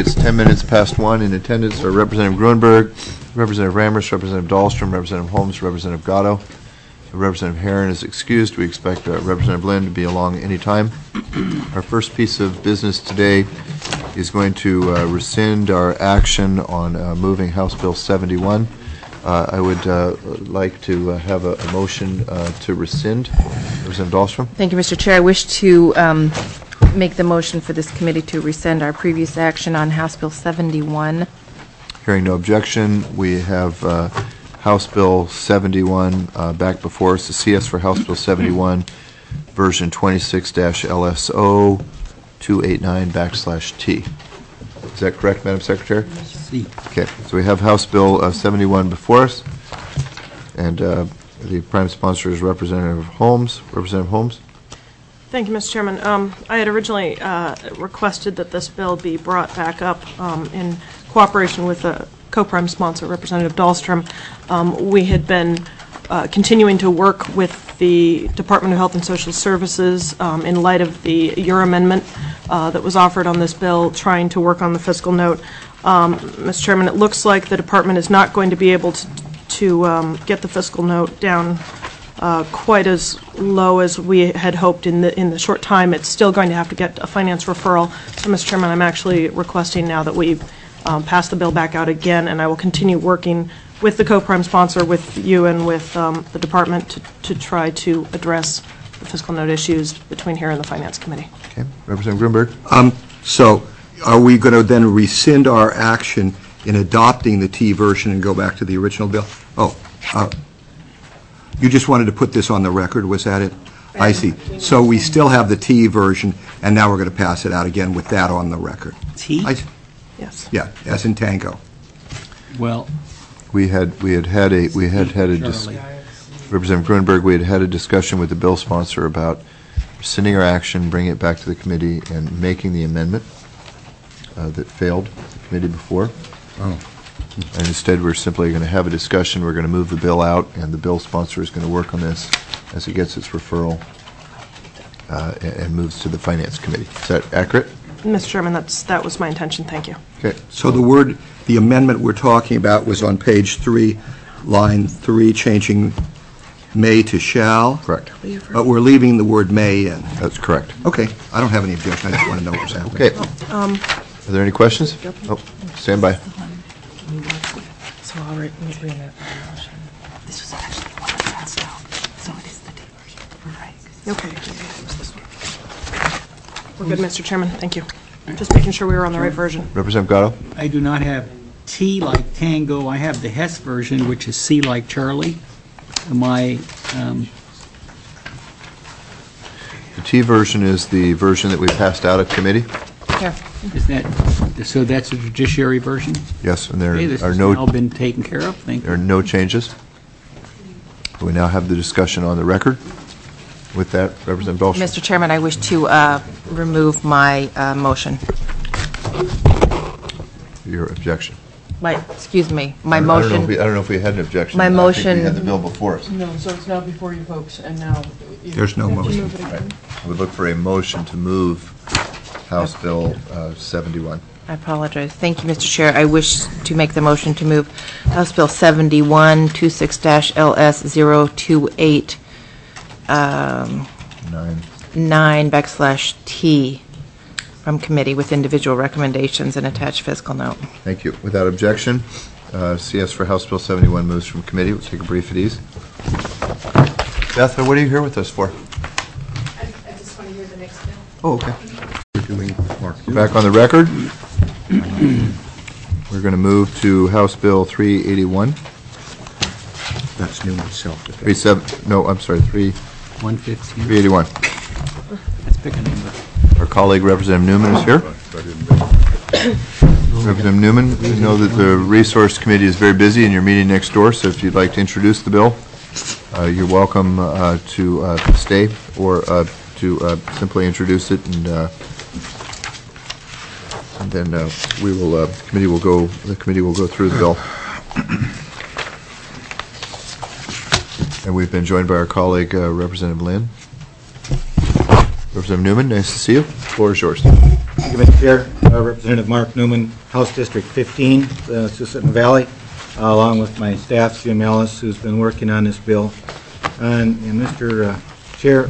It's 10 minutes past 1. In attendance are Representative Gruenberg, Representative Rammers, Representative Dahlstrom, Representative Holmes, Representative Gatto. Representative Herron is excused. We expect Representative Lynn to be along any time. Our first piece of business today is going to rescind our action on moving House Bill 71. I would like to have a motion to rescind. Representative Dahlstrom. Thank you, Mr. Chair. I wish to make the motion for this committee to rescind our previous action on House Bill 71. Hearing no objection, we have House Bill 71 back before us. The CS for House Bill 71, version 26-LSO 289/T. Is that correct, Madam Secretary? C. Okay, so we have House Bill 71 before us, and the prime sponsor is Representative Holmes. Representative Holmes. Thank you, Mr. Chairman. I had originally requested that this bill be brought back up in cooperation with a co-prime sponsor, Representative Dahlstrom. We had been continuing to work with the Department of Health and Social Services in light of your amendment that was offered on this bill, trying to work on the fiscal note. Mr. Chairman, it looks like the department is not going to be able to get the fiscal note down quite as low as we had hoped in the short time. It's still going to have to get a finance referral. So, Mr. Chairman, I'm actually requesting now that we pass the bill back out again, and I will continue working with the co-prime sponsor, with you, and with the department to try to address the fiscal note issues between here and the Finance Committee. Okay, Representative Gruenberg. So are we going to then rescind our action in adopting the T version and go back to the original bill? Oh, you just wanted to put this on the record, was that it? I see. So we still have the T version, and now we're going to pass it out again with that on the record. T? Yes. Yeah, as in tango. Well, We had had a Representative Gruenberg. We had a discussion with the bill sponsor about rescinding our action, bringing it back to the committee, and making the amendment that failed the committee before. Oh. And instead, we're simply going to have a discussion. We're going to move the bill out, and the bill sponsor is going to work on this as it gets its referral and moves to the Finance Committee. Is that accurate? Mr. Chairman, that was my intention. Thank you. Okay. So the amendment we're talking about was on page 3, line 3, changing may to shall. Correct. But we're leaving the word may in. That's correct. Okay. I don't have any objection. I just want to know what's happening. Okay. Are there any questions? Oh, stand by. So I'll bring that motion. This was actually one that passed out, so it is the T version. Right. Okay. We're good, Mr. Chairman. Thank you. Just making sure we were on the right version. Representative Gatto. I do not have T like tango. I have the Hess version, which is C like Charlie. My The T version is the version that we passed out at committee. Here. is that so? That's the judiciary version. Yes, and there Okay, this are has now no been taken care of. Thank there are you. no changes. We now have the discussion on the record. With that, Representative Dahlstrom. Mr. Chairman, I wish to remove my motion. Your objection. Excuse me, my I don't motion. know if we had an objection. My I think motion- we had the bill before us. No, so it's now before you folks, and now... There's no motion. Right. I would look for a motion to move House Bill 71. I apologize. Thank you, Mr. Chair. I wish to make the motion to move House Bill 71, 26-LS028 9/T from committee with individual recommendations and attached fiscal note. Thank you. Without objection, CS for House Bill 71 moves from committee. We'll take a brief at ease. Beth, what are you here with us for? I just want to hear the next bill. Oh, okay. We're doing Mark. Back on the record. We're going to move to House Bill 381. That's new itself. 115. 381. Let's pick a number. Our colleague Representative Newman is here. Representative Newman, we know that the Resource Committee is very busy and you're meeting next door, so if you'd like to introduce the bill, you're welcome to stay or to simply introduce it, and then we will. The committee will go through the bill. And we've been joined by our colleague Representative Lynn. Representative Newman, nice to see you. The floor is yours. Thank you, Mr. Chair. Representative Mark Newman, House District 15, Susitna Valley, along with my staff, Jim Ellis, who's been working on this bill. And Mr. Chair,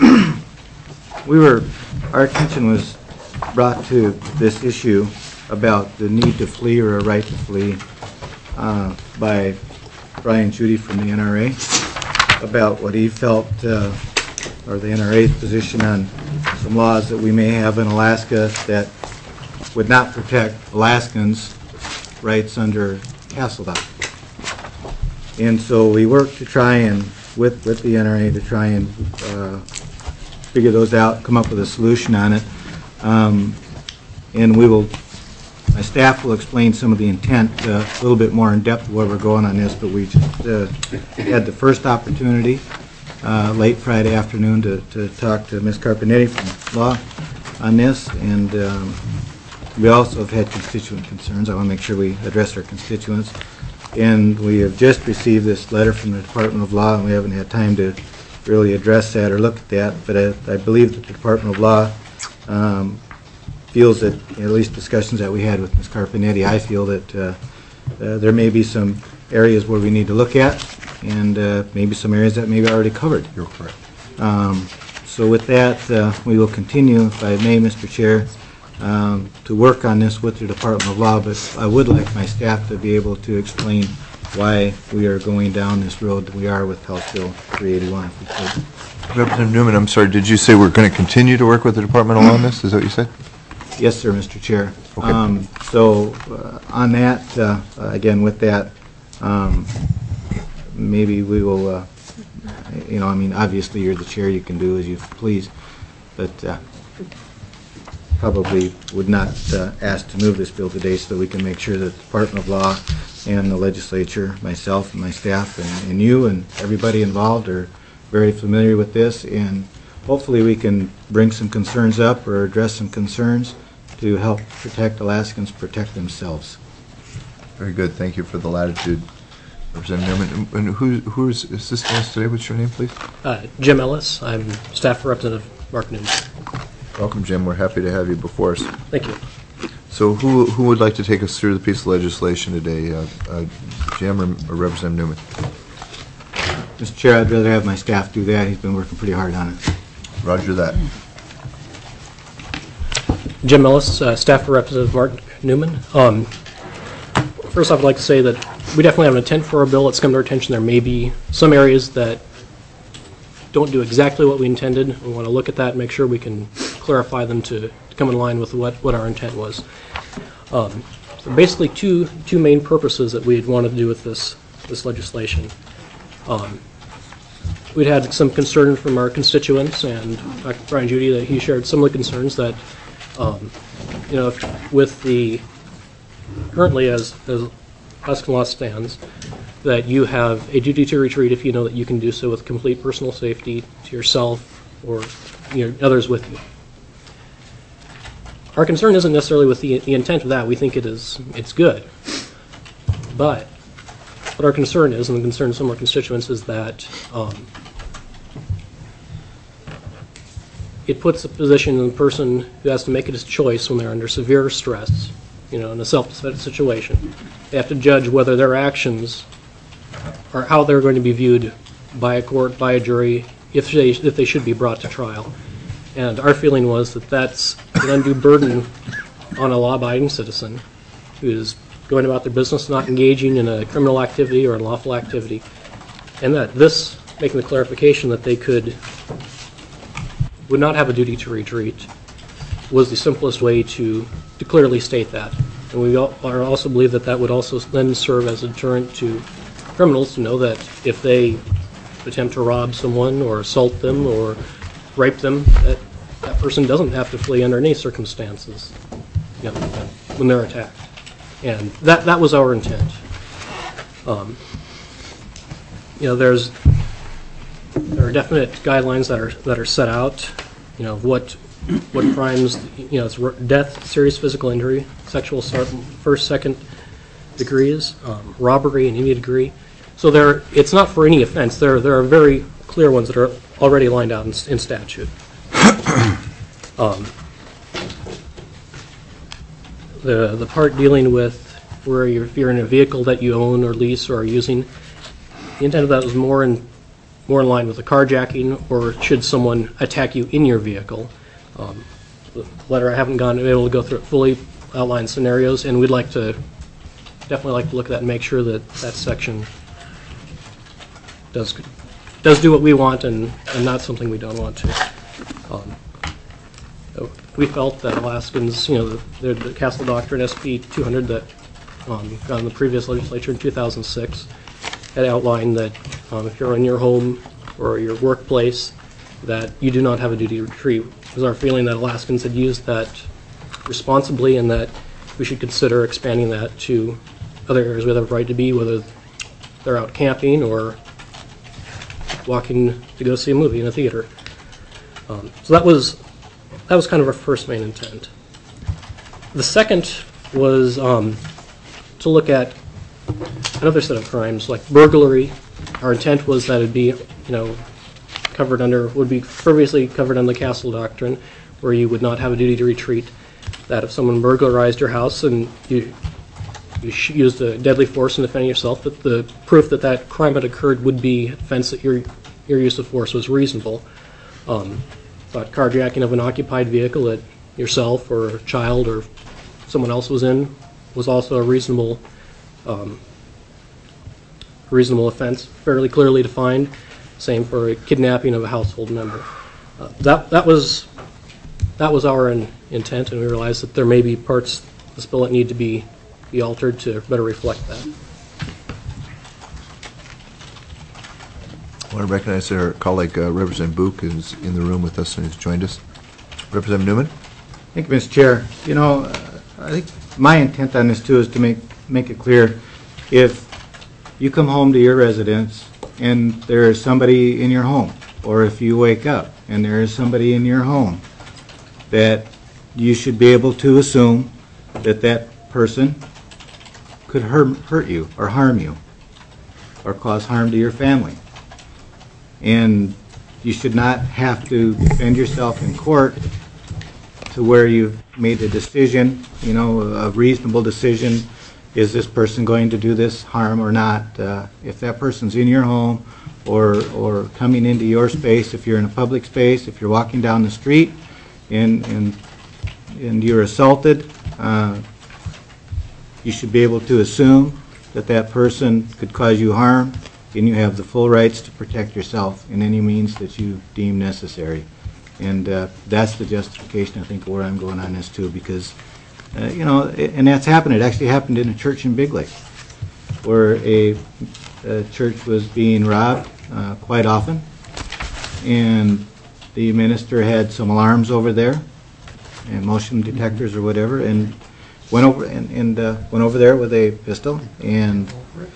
our attention was brought to this issue about the need to flee or a right to flee by Brian Judy from the NRA, about what he felt, or the NRA's position on some laws that we may have in Alaska that would not protect Alaskans' rights under Castleton. And so we worked to try and, with the NRA, to try and figure those out, come up with a solution on it. And my staff will explain some of the intent a little bit more in depth where we're going on this, but we just had the first opportunity late Friday afternoon to talk to Ms. Carpenetti from Law on this, and we also have had constituent concerns. I want to make sure we address our constituents. And we have just received this letter from the Department of Law, and we haven't had time to really address that or look at that, but I believe that the Department of Law feels that, at least discussions that we had with Ms. Carpenetti, I feel that there may be some areas where we need to look at, and maybe some areas that may be already covered. You're correct. So with that, we will continue, if I may, Mr. Chair, to work on this with the Department of Law, but I would like my staff to be able to explain why we are going down this road that we are with House Bill 381, if we could. Representative Newman, I'm sorry, did you say we're going to continue to work with the Department of Law on this? Is that what you said? Yes, sir, Mr. Chair. Okay. So on that, again, with that, maybe we will, obviously you're the chair, you can do as you please, but probably would not ask to move this bill today so that we can make sure that the Department of Law and the legislature, myself and my staff, and you and everybody involved are very familiar with this, and hopefully we can bring some concerns up or address some concerns to help protect Alaskans, protect themselves. Very good. Thank you for the latitude, Representative Newman. And who's assisting us today? What's your name, please? Jim Ellis. I'm Staff Representative Mark Newman. Welcome, Jim. We're happy to have you before us. Thank you. So who would like to take us through the piece of legislation today, Jim or Representative Newman? Mr. Chair, I'd rather have my staff do that. He's been working pretty hard on it. Roger that. Jim Ellis, Staff Representative Mark Newman. First off, I'd like to say that we definitely have an intent for our bill. It's come to our attention there may be some areas that don't do exactly what we intended. We want to look at that and make sure we can clarify them to come in line with what our intent was. So basically two main purposes that we'd wanted to do with this legislation. We'd had some concern from our constituents, and Dr. Brian Judy, that he shared some of the concerns that, with the currently as Alaskan law stands, that you have a duty to retreat if you know that you can do so with complete personal safety to yourself or others with you. Our concern isn't necessarily with the intent of that. We think it's good. But what our concern is, and the concern of some of our constituents, is that it puts a position in the person who has to make it his choice when they're under severe stress, in a self-defense situation. They have to judge whether their actions or how they're going to be viewed by a court, by a jury, if they should be brought to trial. And our feeling was that that's an undue burden on a law-abiding citizen who is going about their business, not engaging in a criminal activity or unlawful activity, and that this, making the clarification that they would not have a duty to retreat, was the simplest way to clearly state that. And we also believe that would also then serve as a deterrent to criminals to know that if they attempt to rob someone or assault them or rape them, that person doesn't have to flee under any circumstances when they're attacked. And that was our intent. There are definite guidelines that are set out. What crimes? It's death, serious physical injury, sexual assault, first, second degrees, robbery in any degree. So it's not for any offense. There are very clear ones that are already lined out in statute. the part dealing with where if you're in a vehicle that you own or lease or are using, the intent of that was more in line with the carjacking, or should someone attack you in your vehicle. The letter, I haven't been able to go through it fully, outline scenarios, and we'd definitely like to look at that and make sure that that section does do what we want and not something we don't want to. We felt that Alaskans, the Castle Doctrine SB 200 that got in the previous legislature in 2006 had outlined that if you're in your home or your workplace, that you do not have a duty to retreat. It was our feeling that Alaskans had used that responsibly, and that we should consider expanding that to other areas where they have a right to be, whether they're out camping or walking to go see a movie in a theater. So that was kind of our first main intent. The second was to look at another set of crimes like burglary. Our intent was that it'd be, would be previously covered under the Castle Doctrine, where you would not have a duty to retreat. That if someone burglarized your house and you used a deadly force in defending yourself, that the proof that that crime had occurred would be evidence that your use of force was reasonable. But carjacking of an occupied vehicle that yourself or a child or someone else was in was also a reasonable offense, fairly clearly defined. Same for a kidnapping of a household member. That was our intent, and we realized that there may be parts of this bill that need to be altered to better reflect that. I want to recognize our colleague, Representative Book, who's in the room with us and who's joined us. Representative Newman? Thank you, Mr. Chair. I think my intent on this, too, is to make it clear, if you come home to your residence and there is somebody in your home, or if you wake up and there is somebody in your home, that you should be able to assume that that person could hurt you or harm you or cause harm to your family. And you should not have to defend yourself in court to where you've made a decision, a reasonable decision. Is this person going to do this harm or not? If that person's in your home or coming into your space, if you're in a public space, if you're walking down the street and you're assaulted, you should be able to assume that that person could cause you harm, and you have the full rights to protect yourself in any means that you deem necessary. And that's the justification, I think, where I'm going on this, too, because, and that's happened. It actually happened in a church in Big Lake, where a church was being robbed quite often, and the minister had some alarms over there, and motion detectors or whatever, and went over there with a pistol and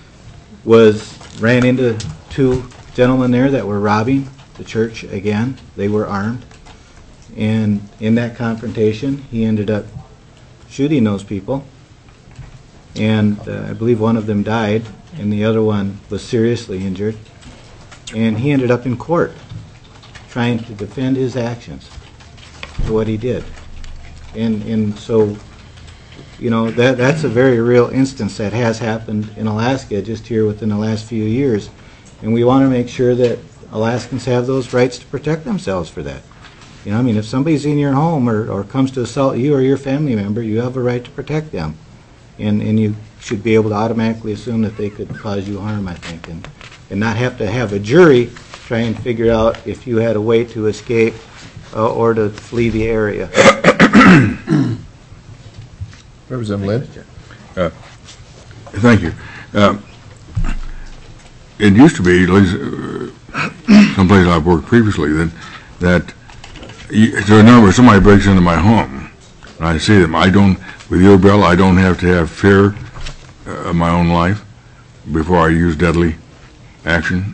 ran into two gentlemen there that were robbing the church again. They were armed, and in that confrontation he ended up shooting those people, and I believe one of them died and the other one was seriously injured, and he ended up in court trying to defend his actions for what he did. And so that's a very real instance that has happened in Alaska just here within the last few years, and we want to make sure that Alaskans have those rights to protect themselves for that. If somebody's in your home or comes to assault you or your family member, you have a right to protect them, and you should be able to automatically assume that they could cause you harm, I think, and not have to have a jury try and figure out if you had a way to escape or to flee the area. Representative Lynn? Thank you. It used to be, at least someplace I've worked previously, that to a number, somebody breaks into my home, and I see them. With your bill, I don't have to have fear of my own life before I use deadly action.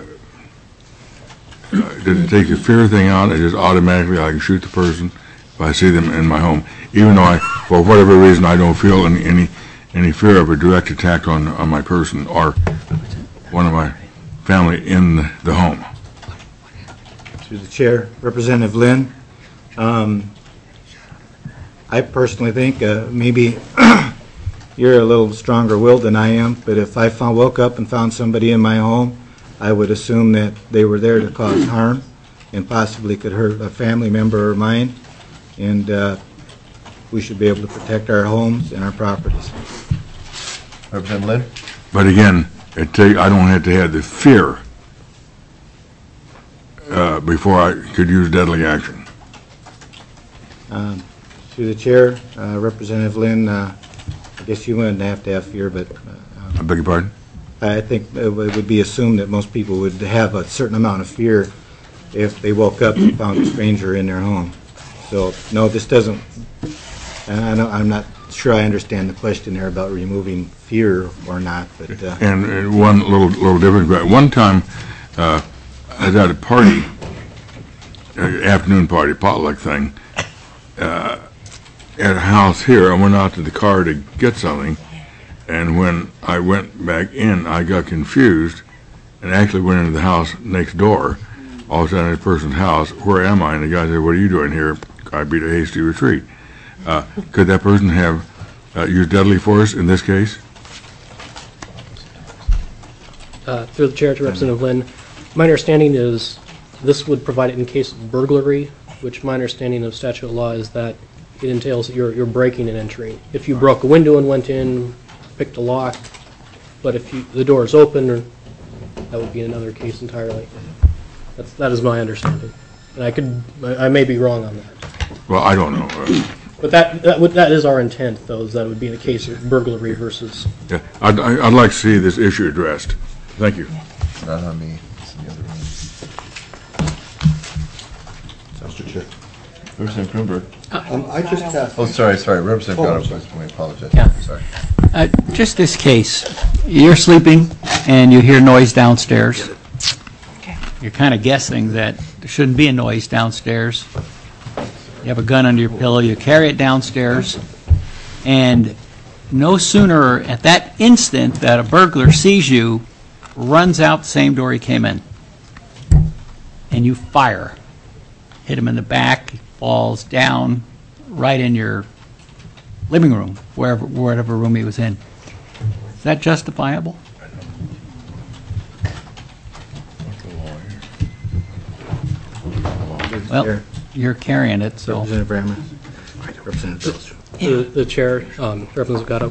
To take the fear thing out, I just automatically I can shoot the person if I see them in my home, even though for whatever reason, I don't feel any fear of a direct attack on my person or one of my family in the home. Through the chair, Representative Lynn, I personally think maybe you're a little stronger willed than I am, but if I woke up and found somebody in my home, I would assume that they were there to cause harm and possibly could hurt a family member or mine, and we should be able to protect our homes and our properties. Representative Lynn? But again, I don't have to have the fear before I could use deadly action. Through the chair, Representative Lynn, I guess you wouldn't have to have fear, but I beg your pardon? I think it would be assumed that most people would have a certain amount of fear if they woke up and found a stranger in their home. So, no, this doesn't, and I'm not sure I understand the question there about removing fear or not, but... And one little difference, but one time, I was at a party, afternoon party, potluck thing, at a house here. I went out to the car to get something, and when I went back in, I got confused and actually went into the house next door. All of a sudden, at a person's house, where am I? And the guy said, what are you doing here? I beat a hasty retreat. Could that person have used deadly force in this case? Through the chair to Representative Lynn, my understanding is this would provide it in case of burglary, which my understanding of statute of law is that it entails that you're breaking and entering. If you broke a window and went in, picked a lock, but if the door is open, that would be another case entirely. That is my understanding. And I may be wrong on that. Well, I don't know. But that is our intent, though, is that it would be in a case of burglary versus... Yeah, I'd like to see this issue addressed. Thank you. Not on me. It's the other one. Mr. Chair. Representative Grunberg. I just have... Oh, sorry. Representative Gatto, I apologize. Yeah. Sorry. Just this case, you're sleeping and you hear noise downstairs. You're kind of guessing that there shouldn't be a noise downstairs. You have a gun under your pillow, you carry it downstairs, and no sooner at that instant that a burglar sees you, runs out the same door he came in, and you fire. Hit him in the back, he falls down right in your living room, whatever room he was in. Is that justifiable? Well, you're carrying it, so... Representative Brammer. Representative Dahlstrom. The chair, Representative Gatto.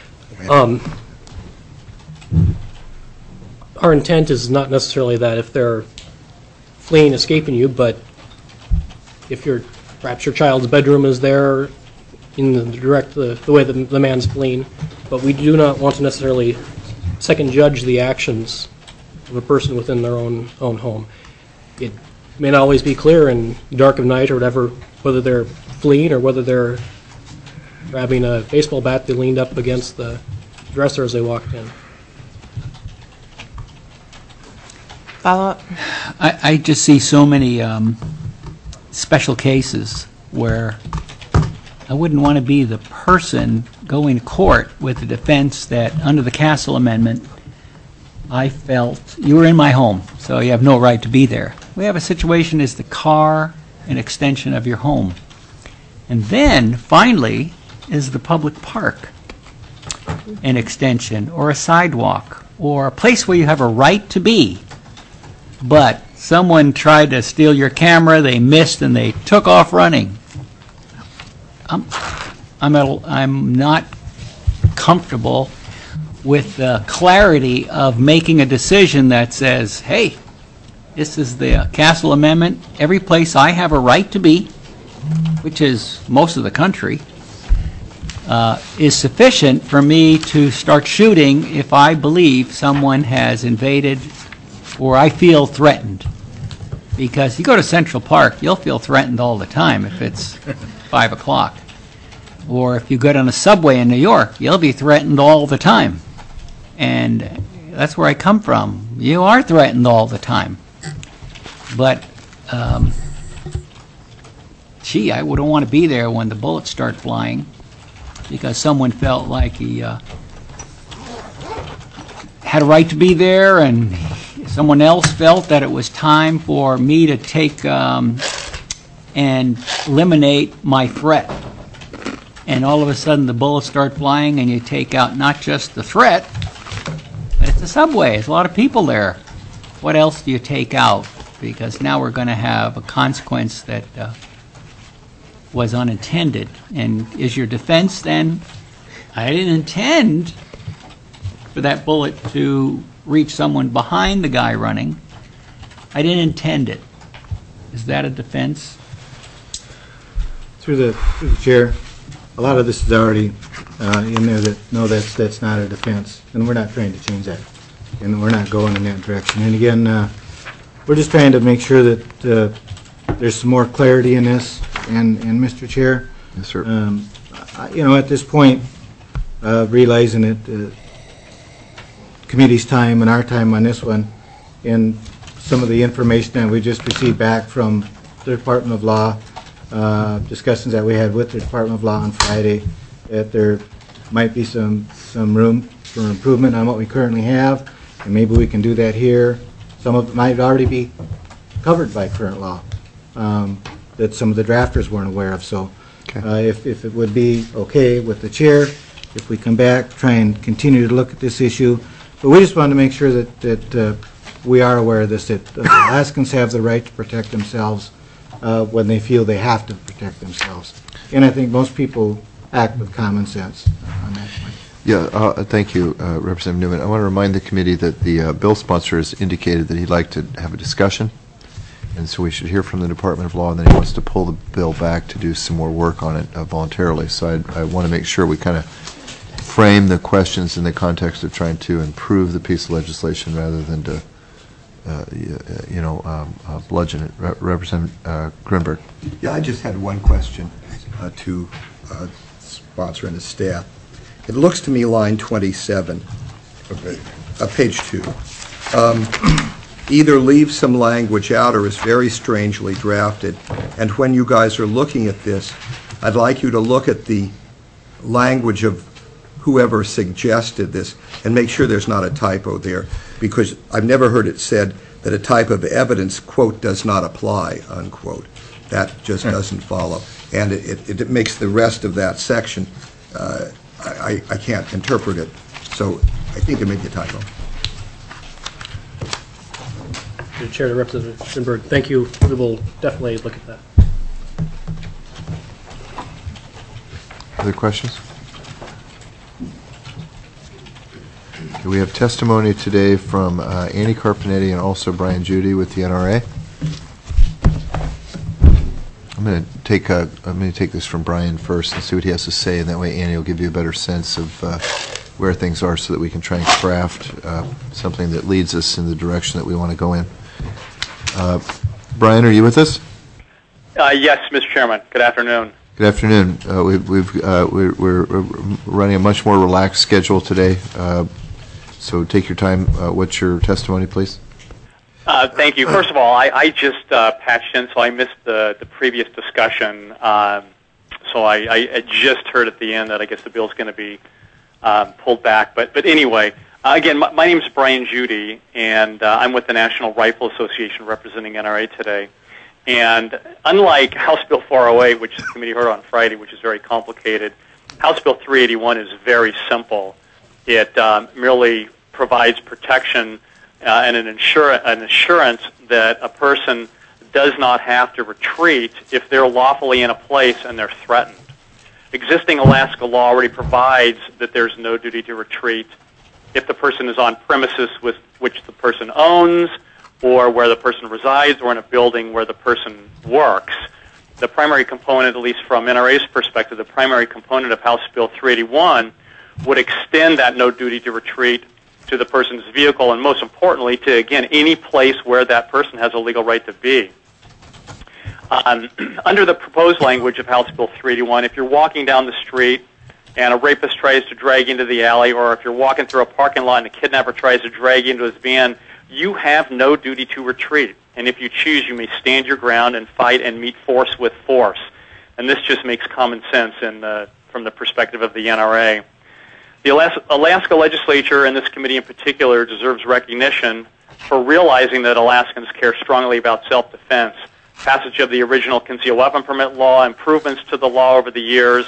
Our intent is not necessarily that if they're fleeing, escaping you, but if perhaps your child's bedroom is there in the way the man's fleeing, but we do not want to necessarily second judge the actions of a person within their own home. It may not always be clear in dark of night or whatever whether they're fleeing or whether they're grabbing a baseball bat they leaned up against the dresser as they walked in. Follow-up? I just see so many special cases where I wouldn't want to be the person going to court with the defense that under the Castle Amendment I felt you were in my home, so you have no right to be there. We have a situation is the car an extension of your home. And then, finally, is the public park an extension or a sidewalk or a place where you have a right to be, but someone tried to steal your camera, they missed, and they took off running. I'm not comfortable with the clarity of making a decision that says, hey, this is the Castle Amendment. Every place I have a right to be, which is most of the country, is sufficient for me to start shooting if I believe someone has invaded or I feel threatened. Because you go to Central Park, you'll feel threatened all the time if it's 5 o'clock. Or if you get on a subway in New York, you'll be threatened all the time. And that's where I come from. You are threatened all the time. But, gee, I wouldn't want to be there when the bullets start flying because someone felt like he had a right to be there and someone else felt that it was time for me to take and eliminate my threat. and all of a sudden the bullets start flying and you take out not just the threat, but it's a subway. There's a lot of people there. What else do you take out? Because now we're going to have a consequence that was unintended. And is your defense then, I didn't intend for that bullet to reach someone behind the guy running. I didn't intend it. Is that a defense? Through the chair, a lot of this is already in there that, no, that's not a defense, and we're not trying to change that, and we're not going in that direction. And again, we're just trying to make sure that there's some more clarity in this, and Mr. Chair, Yes, sir. At this point, realizing that committee's time and our time on this one, and some of the information that we just received back from the Department of Law, discussions that we had with the Department of Law on Friday, that there might be some room for improvement on what we currently have, and maybe we can do that here. Some of it might already be covered by current law, that some of the drafters weren't aware of. So if it would be okay with the chair, if we come back, try and continue to look at this issue. But we just wanted to make sure that we are aware of this, that Alaskans have the right to protect themselves when they feel they have to protect themselves. And I think most people act with common sense on that point. Yeah, thank you, Representative Newman. I want to remind the committee that the bill sponsor has indicated that he'd like to have a discussion, and so we should hear from the Department of Law, and then he wants to pull the bill back to do some more work on it voluntarily. So I want to make sure we kind of frame the questions in the context of trying to improve the piece of legislation rather than to bludgeon it. Representative Grunberg. Yeah, I just had one question to sponsor and his staff. It looks to me line 27, page 2, either leaves some language out or is very strangely drafted. And when you guys are looking at this, I'd like you to look at the language of whoever suggested this and make sure there's not a typo there, because I've never heard it said that a type of evidence, quote, does not apply, unquote. That just doesn't follow. And it makes the rest of that section, I can't interpret it. So I think it may be a typo. Mr. Chair, to Representative Grunberg, thank you. We will definitely look at that. Other questions? Okay, we have testimony today from Annie Carpenetti and also Brian Judy with the NRA. I'm going to take this from Brian first and see what he has to say, and that way Annie will give you a better sense of where things are, so that we can try and craft something that leads us in the direction that we want to go in. Brian, are you with us? Yes, Mr. Chairman. Good afternoon. Good afternoon. We're running a much more relaxed schedule today, so take your time. What's your testimony, please? Thank you. First of all, I just patched in, so I missed the previous discussion. So I just heard at the end that I guess the bill's going to be pulled back. But anyway, again, my name is Brian Judy, and I'm with the National Rifle Association representing NRA today. And unlike House Bill 408, which the committee heard on Friday, which is very complicated, House Bill 381 is very simple. It merely provides protection and an assurance that a person does not have to retreat if they're lawfully in a place and they're threatened. Existing Alaska law already provides that there's no duty to retreat if the person is on premises with which the person owns, or where the person resides, or in a building where the person works. The primary component, at least from NRA's perspective, the primary component of House Bill 381 would extend that no duty to retreat to the person's vehicle, and most importantly, to, again, any place where that person has a legal right to be. Under the proposed language of House Bill 381, if you're walking down the street and a rapist tries to drag you into the alley, or if you're walking through a parking lot and a kidnapper tries to drag you into his van, you have no duty to retreat. And if you choose, you may stand your ground and fight and meet force with force. And this just makes common sense from the perspective of the NRA. The Alaska legislature, and this committee in particular, deserves recognition for realizing that Alaskans care strongly about self-defense. Passage of the original concealed weapon permit law, improvements to the law over the years,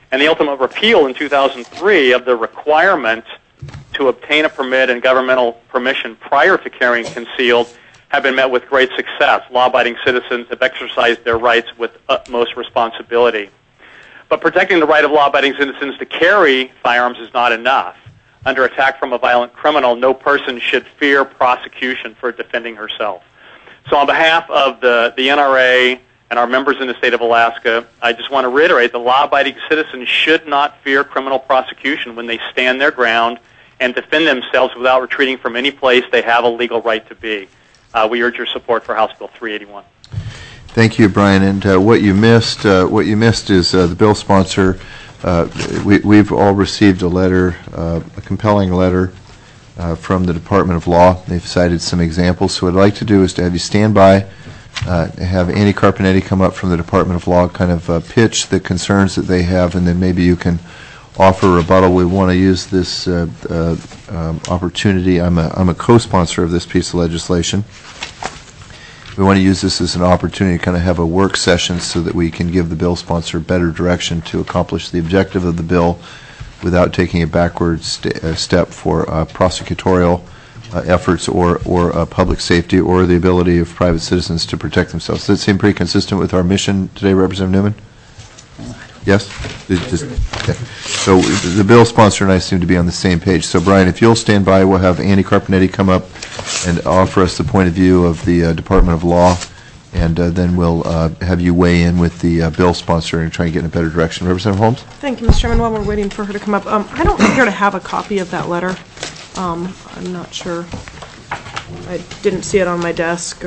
and the ultimate repeal in 2003 of the requirement to obtain a permit and governmental permission prior to carrying concealed have been met with great success. Law-abiding citizens have exercised their rights with utmost responsibility. But protecting the right of law-abiding citizens to carry firearms is not enough. Under attack from a violent criminal, no person should fear prosecution for defending herself. So on behalf of the NRA and our members in the state of Alaska, I just want to reiterate that law-abiding citizens should not fear criminal prosecution when they stand their ground and defend themselves without retreating from any place they have a legal right to be. We urge your support for House Bill 381. Thank you, Brian. And what you missed is the bill sponsor. We've all received a letter, a compelling letter from the Department of Law. They've cited some examples. So what I'd like to do is to have you stand by, have Andy Carpenetti come up from the Department of Law, kind of pitch the concerns that they have, and then maybe you can offer a rebuttal. We want to use this opportunity. I'm a co-sponsor of this piece of legislation. We want to use this as an opportunity to kind of have a work session so that we can give the bill sponsor better direction to accomplish the objective of the bill without taking a backward step for prosecutorial efforts or public safety or the ability of private citizens to protect themselves. Does that seem pretty consistent with our mission today, Representative Newman? Yes? Okay. So the bill sponsor and I seem to be on the same page. So, Brian, if you'll stand by, we'll have Andy Carpenetti come up and offer us the point of view of the Department of Law, and then we'll have you weigh in with the bill sponsor and try and get in a better direction. Representative Holmes? Thank you, Mr. Chairman. While we're waiting for her to come up, I don't appear to have a copy of that letter. I'm not sure. I didn't see it on my desk.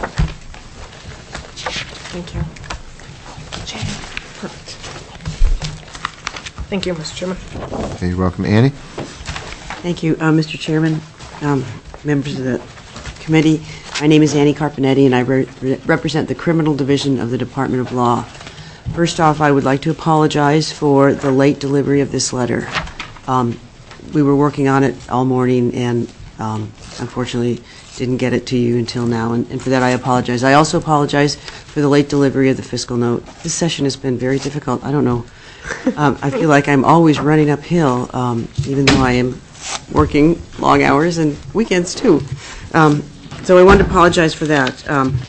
Thank you. Perfect. Thank you, Mr. Chairman. Okay, you're welcome. Annie? Thank you, Mr. Chairman, members of the committee. My name is Annie Carpenetti, and I represent the Criminal Division of the Department of Law. First off, I would like to apologize for the late delivery of this letter. We were working on it all morning, and unfortunately didn't get it to you until now, and for that I apologize. I also apologize for the late delivery of the fiscal note. This session has been very difficult. I don't know. I feel like I'm always running uphill, even though I am working long hours and weekends too. So I wanted to apologize for that.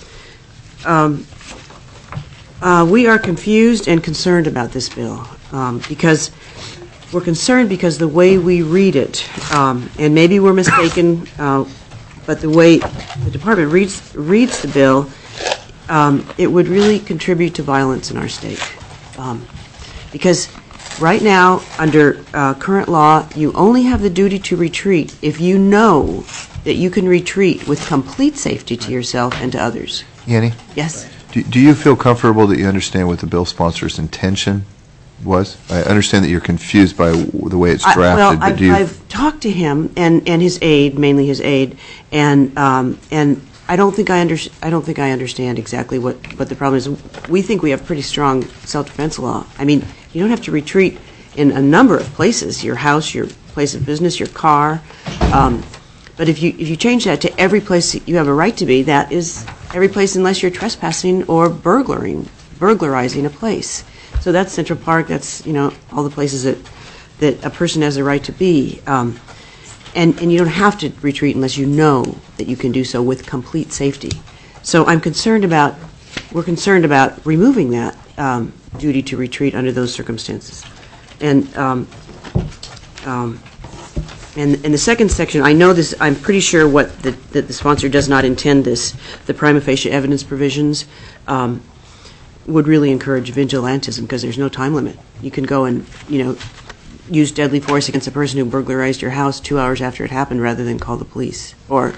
We are confused and concerned about this bill because we're concerned because the way we read it, and maybe we're mistaken, but the way the department reads the bill, it would really contribute to violence in our state. Because right now, under current law, you only have the duty to retreat if you know that you can retreat with complete safety to yourself and to others. Annie? Yes. Do you feel comfortable that you understand what the bill sponsor's intention was? I understand that you're confused by the way it's drafted, but do you... I've talked to him and his aide, mainly his aide, and I don't think I understand exactly what the problem is. We think we have pretty strong self-defense law. I mean, you don't have to retreat in a number of places: your house, your place of business, your car. But if you change that to every place you have a right to be, that is every place unless you're trespassing or burglarizing a place. So that's Central Park. That's all the places that a person has a right to be. And you don't have to retreat unless you know that you can do so with complete safety. So we're concerned about removing that duty to retreat under those circumstances. And the second section, I know this. I'm pretty sure that the sponsor does not intend this. The prima facie evidence provisions would really encourage vigilantism because there's no time limit. You can go and use deadly force against a person who burglarized your house 2 hours after it happened rather than call the police. And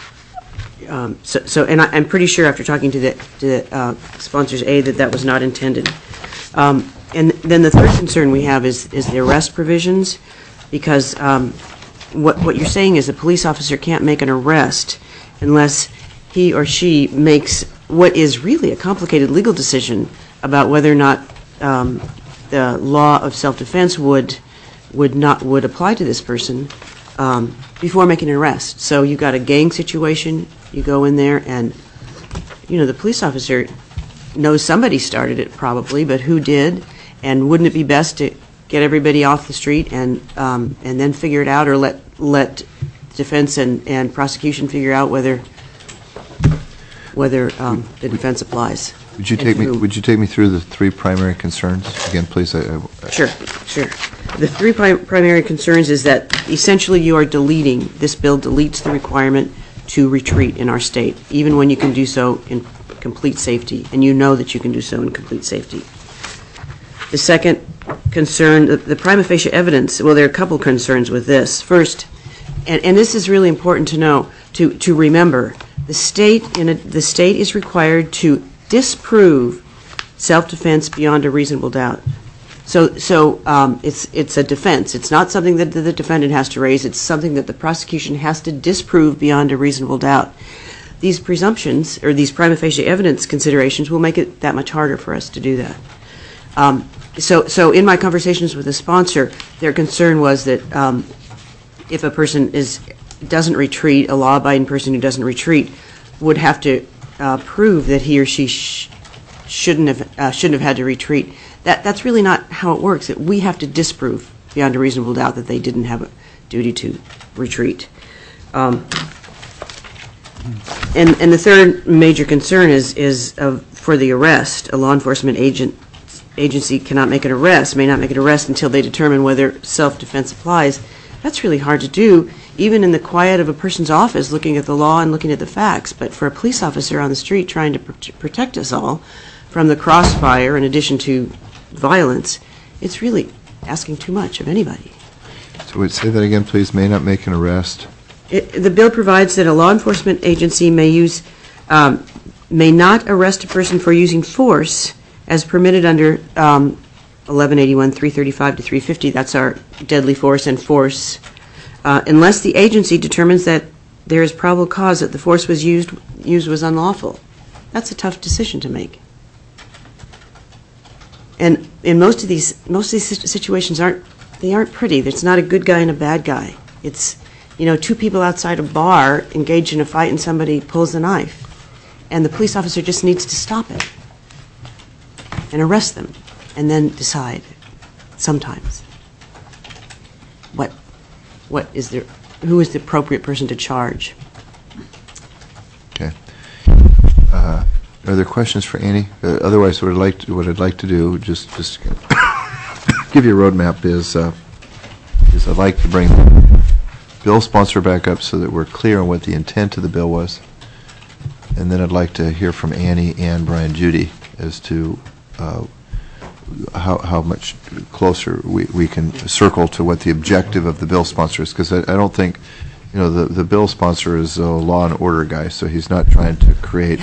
I'm pretty sure after talking to the sponsor's aide that was not intended. And then the third concern we have is the arrest provisions, because what you're saying is a police officer can't make an arrest unless he or she makes what is really a complicated legal decision about whether or not the law of self-defense would apply to this person before making an arrest. So you've got a gang situation, you go in there, and the police officer knows somebody started it probably, but who did? And wouldn't it be best get everybody off the street and then figure it out, or let defense and prosecution figure out whether the defense applies. Would you take me through the three primary concerns again, please? Sure. The three primary concerns is that essentially you are deleting, this bill deletes the requirement to retreat in our state, even when you can do so in complete safety, and you know that you can do so in complete safety. The second concern, the prima facie evidence, well, there are a couple concerns with this. First, and this is really important to know, to remember, the state is required to disprove self-defense beyond a reasonable doubt. So it's a defense. It's not something that the defendant has to raise. It's something that the prosecution has to disprove beyond a reasonable doubt. These presumptions, or these prima facie evidence considerations, will make it that much harder for us to do that. So in my conversations with the sponsor, their concern was that if a person doesn't retreat, a law-abiding person who doesn't retreat would have to prove that he or she shouldn't have had to retreat. That's really not how it works. We have to disprove beyond a reasonable doubt that they didn't have a duty to retreat. And the third major concern is for the arrest. A law enforcement agency cannot make an arrest, may not make an arrest until they determine whether self-defense applies. That's really hard to do, even in the quiet of a person's office, looking at the law and looking at the facts. But for a police officer on the street trying to protect us all from the crossfire, in addition to violence, it's really asking too much of anybody. So would say that again, please. May not make an arrest. The bill provides that a law enforcement agency may not arrest a person for using force as permitted under 1181, 335 to 350. That's our deadly force and force, unless the agency determines that there is probable cause that the force used was unlawful. That's a tough decision to make. And in most of these situations aren't pretty. It's not a good guy and a bad guy. It's, two people outside a bar engage in a fight and somebody pulls a knife, and the police officer just needs to stop it and arrest them, and then decide sometimes who is the appropriate person to charge. Okay. Are there questions for Annie? Otherwise, what I'd like to do, just give you a roadmap, is I'd like to bring the bill sponsor back up so that we're clear on what the intent of the bill was, and then I'd like to hear from Annie and Brian Judy as to how much closer we can circle to what the objective of the bill sponsor is, because I don't think, the bill sponsor is a law and order guy, so he's not trying to create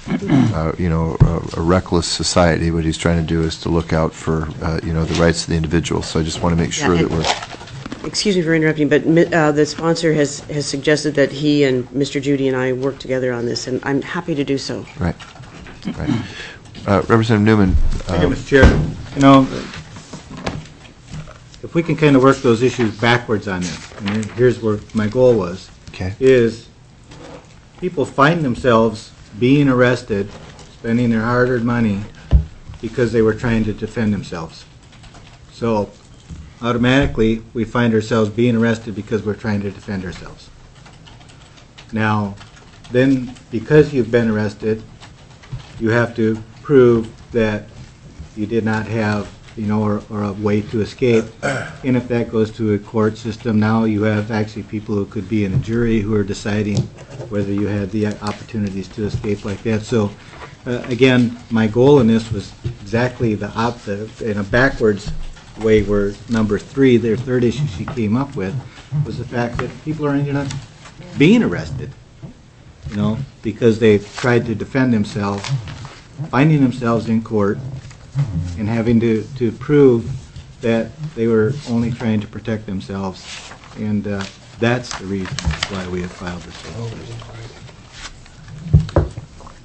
a reckless society. What he's trying to do is to look out for the rights of the individual. So I just want to make sure that we're... Excuse me for interrupting, but the sponsor has suggested that he and Mr. Judy and I work together on this, and I'm happy to do so. Right. Representative Newman. Thank you, Mr. Chair. If we can kind of work those issues backwards on this, and here's where my goal was, is people find themselves being arrested, spending their hard-earned money because they were trying to defend themselves. So automatically we find ourselves being arrested because we're trying to defend ourselves. Now, then because you've been arrested, you have to prove that you did not have, or a way to escape. And if that goes to a court system, now you have actually people who could be in a jury who are deciding whether you had the opportunities to escape like that. So, again, my goal in this was exactly in a backwards way, where number 3, their third issue she came up with, was the fact that people are ending up being arrested, because they tried to defend themselves, finding themselves in court, and having to prove that they were only trying to protect themselves. And that's the reason why we have filed this legislation.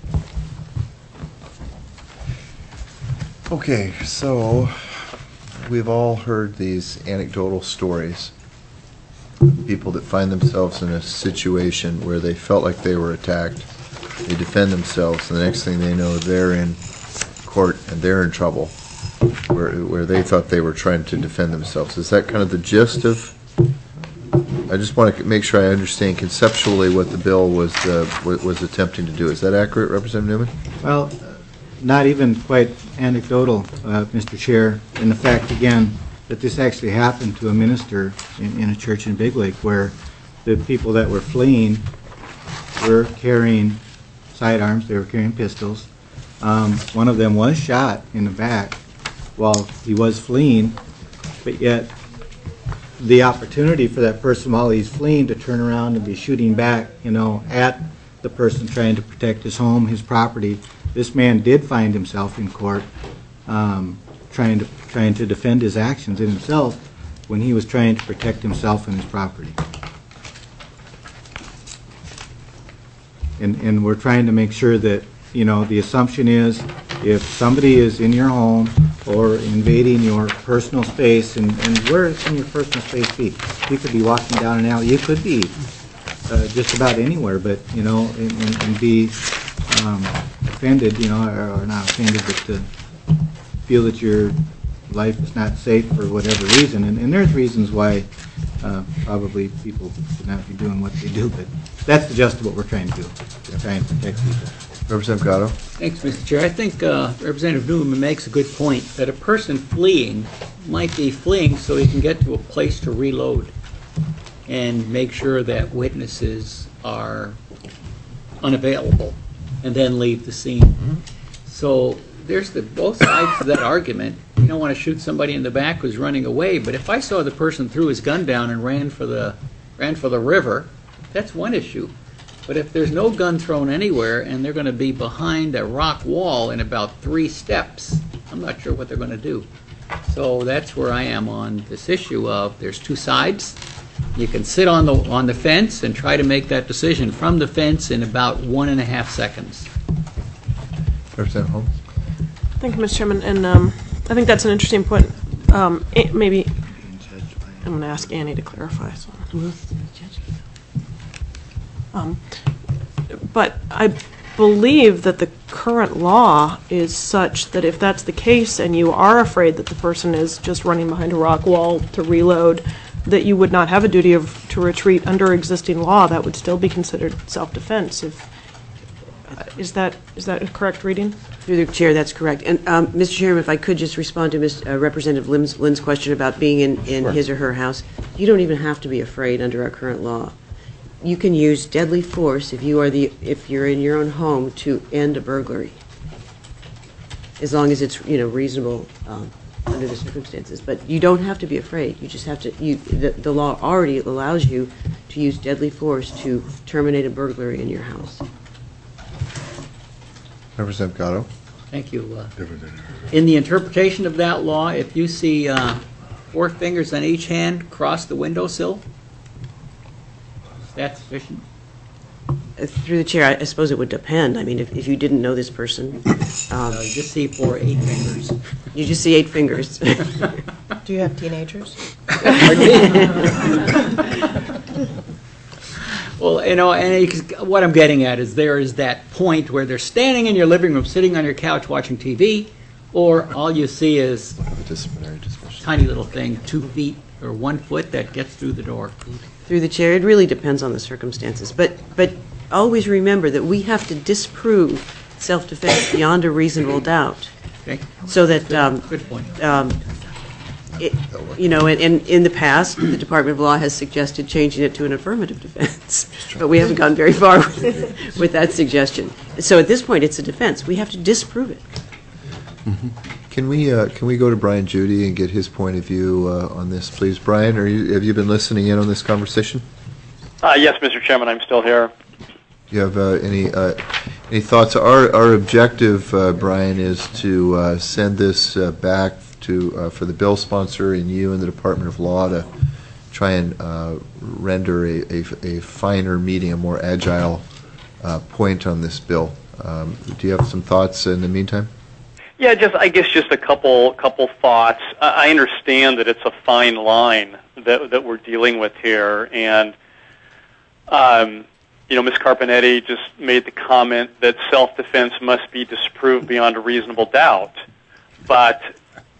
Okay, so we've all heard these anecdotal stories. People that find themselves in a situation where they felt like they were attacked, they defend themselves, and the next thing they know, they're in court and they're in trouble. where they thought they were trying to defend themselves. Is that kind of the gist of? I just want to make sure I understand conceptually what the bill was attempting to do. Is that accurate, Representative Newman? Well, not even quite anecdotal, Mr. Chair, in the fact, again, that this actually happened to a minister in a church in Big Lake, where the people that were fleeing were carrying sidearms, they were carrying pistols. One of them was shot in the back while he was fleeing, but yet the opportunity for that person while he's fleeing to turn around and be shooting back, at the person trying to protect his home, his property. This man did find himself in court trying to defend his actions and himself when he was trying to protect himself and his property. And we're trying to make sure that, the assumption is if somebody is in your home or invading your personal space, and where can your personal space be? You could be walking down an alley. You could be just about anywhere, but, and be offended, or not offended, but to feel that your life is not safe for whatever reason. And there's reasons why probably people should not be doing what they do, but that's the gist of what we're trying to do. We're trying to protect people. Representative Gatto? Thanks, Mr. Chair. I think Representative Newman makes a good point that a person fleeing might be fleeing so he can get to a place to reload and make sure that witnesses are unavailable and then leave the scene. So there's both sides to that argument. You don't want to shoot somebody in the back who's running away, but if I saw the person threw his gun down and ran for the river, that's one issue. But if there's no gun thrown anywhere and they're going to be behind a rock wall in about 3 steps, I'm not sure what they're going to do. So that's where I am on this issue of there's 2 sides. You can sit on the fence and try to make that decision from the fence in about 1.5 seconds. Representative Holmes? Thank you, Mr. Chairman, and I think that's an interesting point. Maybe I'm going to ask Annie to clarify. But I believe that the current law is such that if that's the case and you are afraid that the person is just running behind a rock wall to reload, that you would not have a duty to retreat under existing law. That would still be considered self-defense. Is that a correct reading? Through the chair, that's correct. And Mr. Chairman, if I could just respond to Representative Lynn's question about being in Sure. his or her house, you don't even have to be afraid under our current law. You can use deadly force if you're in your own home to end a burglary, as long as it's reasonable under the circumstances. But you don't have to be afraid. You just have to. The law already allows you to use deadly force to terminate a burglary in your house. Representative Gatto? Thank you. In the interpretation of that law, if you see 4 fingers on each hand cross the windowsill, is that sufficient? Through the chair, I suppose it would depend. I mean, if you didn't know this person. You just see 8 fingers. You just see 8 fingers. Do you have teenagers? Well, and what I'm getting at is there is that point where they're standing in your living room, sitting on your couch watching TV, or all you see is A disciplinary discussion. tiny little thing, 2 feet or 1 foot that gets through the door. Through the chair, it really depends on the circumstances. But always remember that we have to disprove self-defense beyond a reasonable doubt. Okay. So that, Good point. and in the past, the Department of Law has suggested changing it to an affirmative defense. But we haven't gone very far with that suggestion. So at this point, it's a defense. We have to disprove it. Mm-hmm. Can we go to Brian Judy and get his point of view on this, please? Brian, have you been listening in on this conversation? Yes, Mr. Chairman, I'm still here. Do you have any thoughts? Our objective, Brian, is to send this back for the bill sponsor and you and the Department of Law to try and render a finer meeting, a more agile point on this bill. Do you have some thoughts in the meantime? Yeah, I guess just a couple thoughts. I understand that it's a fine line that we're dealing with here, and Ms. Carpenetti just made the comment that self-defense must be disproved beyond a reasonable doubt. But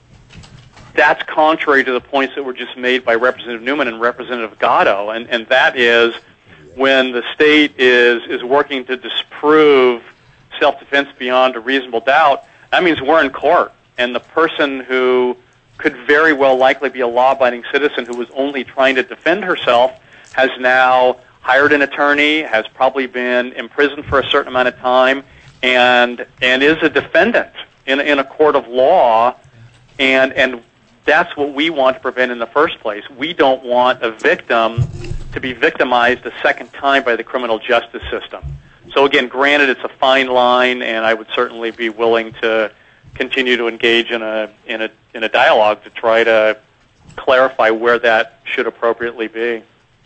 that's contrary to the points that were just made by Representative Newman and Representative Gatto, and that is when the state is working to disprove self-defense beyond a reasonable doubt, that means we're in court, and the person who could very well likely be a law-abiding citizen who was only trying to defend herself has now hired an attorney, has probably been imprisoned for a certain amount of time, and is a defendant in a court of law, and that's what we want to prevent in the first place. We don't want a victim to be victimized a second time by the criminal justice system. So again, granted, it's a fine line, and I would certainly be willing to continue to engage in a dialogue to try to clarify where that should appropriately be.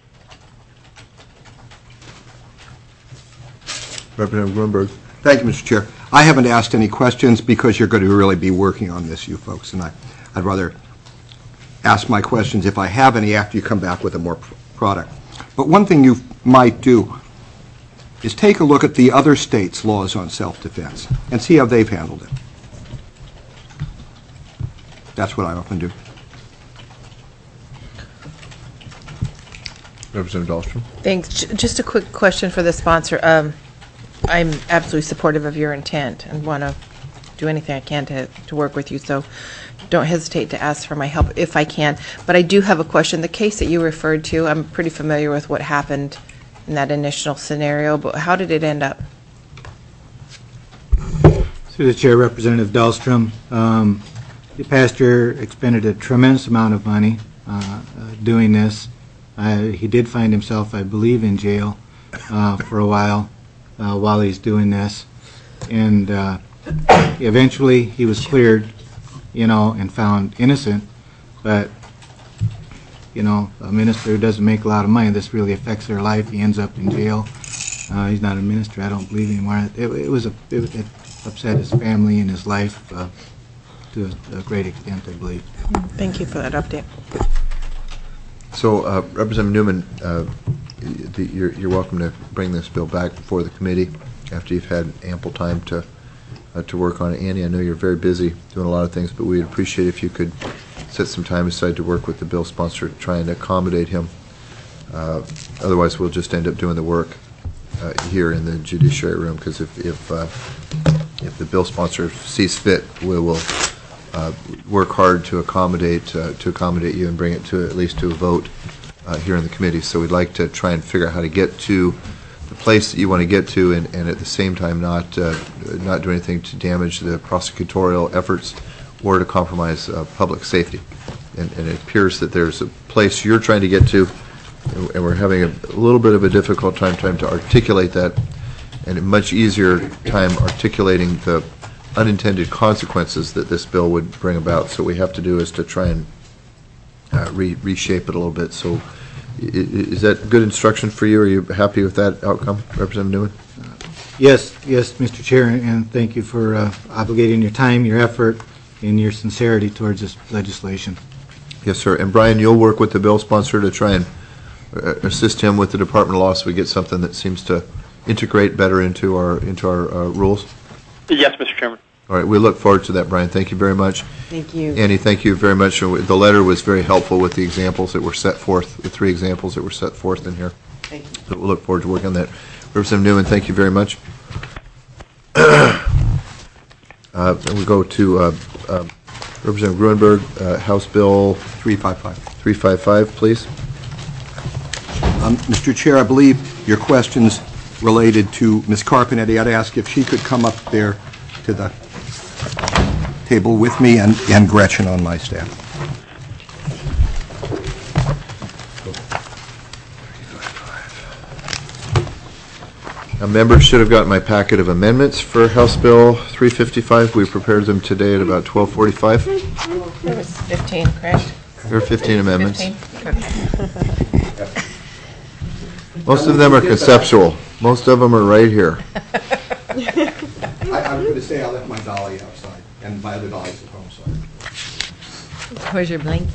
Representative Grunberg. Thank you, Mr. Chair. I haven't asked any questions because you're going to really be working on this, you folks, and I'd rather ask my questions, if I have any, after you come back with a more product. But one thing you might do is take a look at the other states' laws on self-defense and see how they've handled it. That's what I often do. Representative Dahlstrom. Thanks. Just a quick question for the sponsor. I'm absolutely supportive of your intent and want to do anything I can to work with you, so don't hesitate to ask for my help if I can. But I do have a question. The case that you referred to, I'm pretty familiar with what happened in that initial scenario, but how did it end up? Through the chair, Representative Dahlstrom, the pastor expended a tremendous amount of money doing this. He did find himself, I believe, in jail for a while he's doing this. And eventually he was cleared, and found innocent. But, a minister who doesn't make a lot of money, this really affects their life. He ends up in jail. He's not a minister, I don't believe anymore. It upset his family and his life to a great extent, I believe. Thank you for that update. So, Representative Newman, you're welcome to bring this bill back before the committee after you've had ample time to work on it. Annie, I know you're very busy doing a lot of things, but we'd appreciate if you could set some time aside to work with the bill sponsor, trying to accommodate him. Otherwise, we'll just end up doing the work here in the Judiciary Room, because if the bill sponsor sees fit, we will work hard to accommodate you and bring it to at least to a vote here in the committee. So we'd like to try and figure out how to get to the place that you want to get to, and at the same time not do anything to damage the prosecutorial efforts or to compromise public safety. And it appears that there's a place you're trying to get to, and we're having a little bit of a difficult time trying to articulate that, and a much easier time articulating the unintended consequences that this bill would bring about. So what we have to do is to try and reshape it a little bit. So is that good instruction for you? Are you happy with that outcome, Representative Newman? Yes, Mr. Chair, and thank you for obligating your time, your effort, and your sincerity towards this legislation. Yes, sir. And Brian, you'll work with the bill sponsor to try and assist him with the Department of Law so we get something that seems to integrate better into our rules? Yes, Mr. Chairman. All right, we look forward to that, Brian. Thank you very much. Thank you. Annie, thank you very much. The letter was very helpful with the examples that were set forth, the 3 examples that were set forth in here. Thank you. So we'll look forward to working on that. Representative Newman, thank you very much. We go to Representative Gruenberg, House Bill 355. 355, please. Mr. Chair, I believe your questions related to Ms. Carpenetti. I'd ask if she could come up there to the table with me, and Gretchen on my staff. Now, members should have gotten my packet of amendments for House Bill 355. We prepared them today at about 12:45. There was 15, correct? There are 15 amendments. 15? Okay. Most of them are conceptual. Most of them are right here. I was going to say I left my dolly outside, and my other dolly's at home, so. Where's your blankie?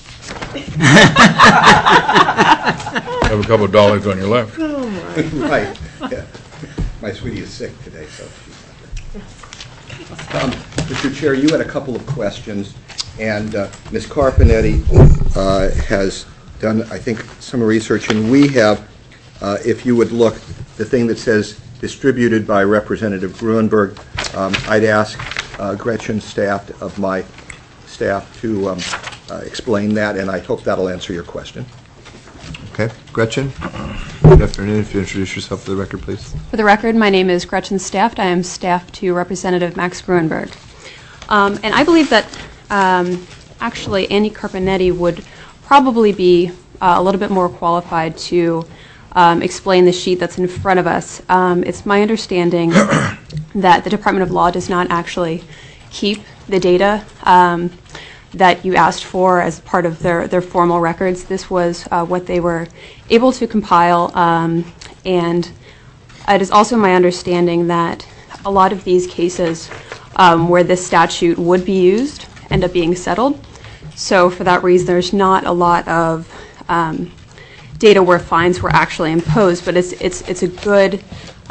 Have a couple of dollars on your left. Right. Yeah. My sweetie is sick today, so she's not there. Mr. Chair, you had a couple of questions And Ms. Carpenetti has done, I think, some research, and we have, if you would look, the thing that says distributed by Representative Gruenberg, I'd ask Gretchen's staff of my staff to explain that, and I hope that'll answer your question. Okay. Gretchen, good afternoon. If you introduce yourself for the record, please. For the record, my name is Gretchen Staft. I am staff to Representative Max Gruenberg. And I believe that actually Annie Carpenetti would probably be a little bit more qualified to explain the sheet that's in front of us. It's my understanding that the Department of Law does not actually keep the data that you asked for as part of their formal records. This was what they were able to compile, and it is also my understanding that a lot of these cases where this statute would be used end up being settled. So for that reason, there's not a lot of data where fines were actually imposed, but it's a good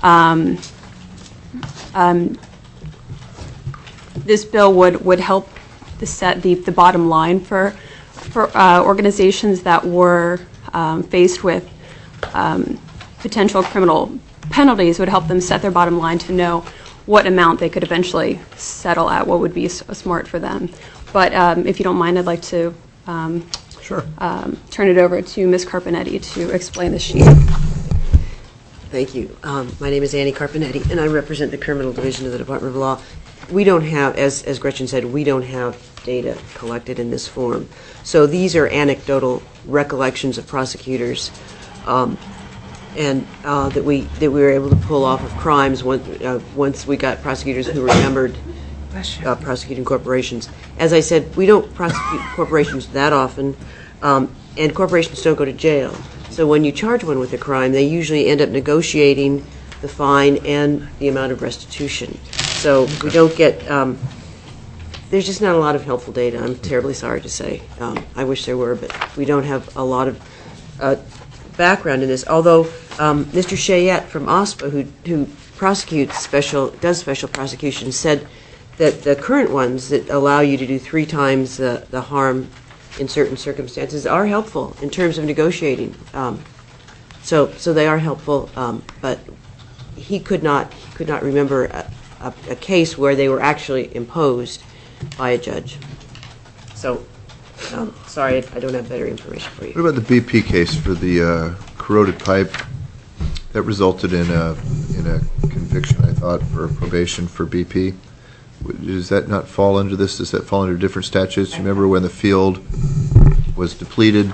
this bill would help to set the bottom line for organizations that were faced with potential criminal penalties. Would help them set their bottom line to know what amount they could eventually settle at, what would be smart for them. But if you don't mind, I'd like to Sure. Turn it over to Ms. Carpenetti to explain the sheet. Thank you. My name is Annie Carpenetti, and I represent the Criminal Division of the Department of Law. We don't have, as Gretchen said, we don't have data collected in this form. So these are anecdotal recollections of prosecutors and that we were able to pull off of crimes once we got prosecutors who remembered prosecuting corporations. As I said, we don't prosecute corporations that often, and corporations don't go to jail. So when you charge one with a crime, they usually end up negotiating the fine and the amount of restitution. So we don't get, there's just not a lot of helpful data, I'm terribly sorry to say. I wish there were, but we don't have a lot of background in this. Although Mr. Chayette from OSPA, who does special prosecution, said that the current ones that allow you to do 3 times the harm in certain circumstances are helpful in terms of negotiating. So they are helpful, but he could not remember a case where they were actually imposed by a judge. So, sorry, I don't have better information for you. What about the BP case for the corroded pipe? That resulted in a conviction, I thought, for probation for BP. Does that not fall under this? Does that fall under different statutes? You remember when the field was depleted?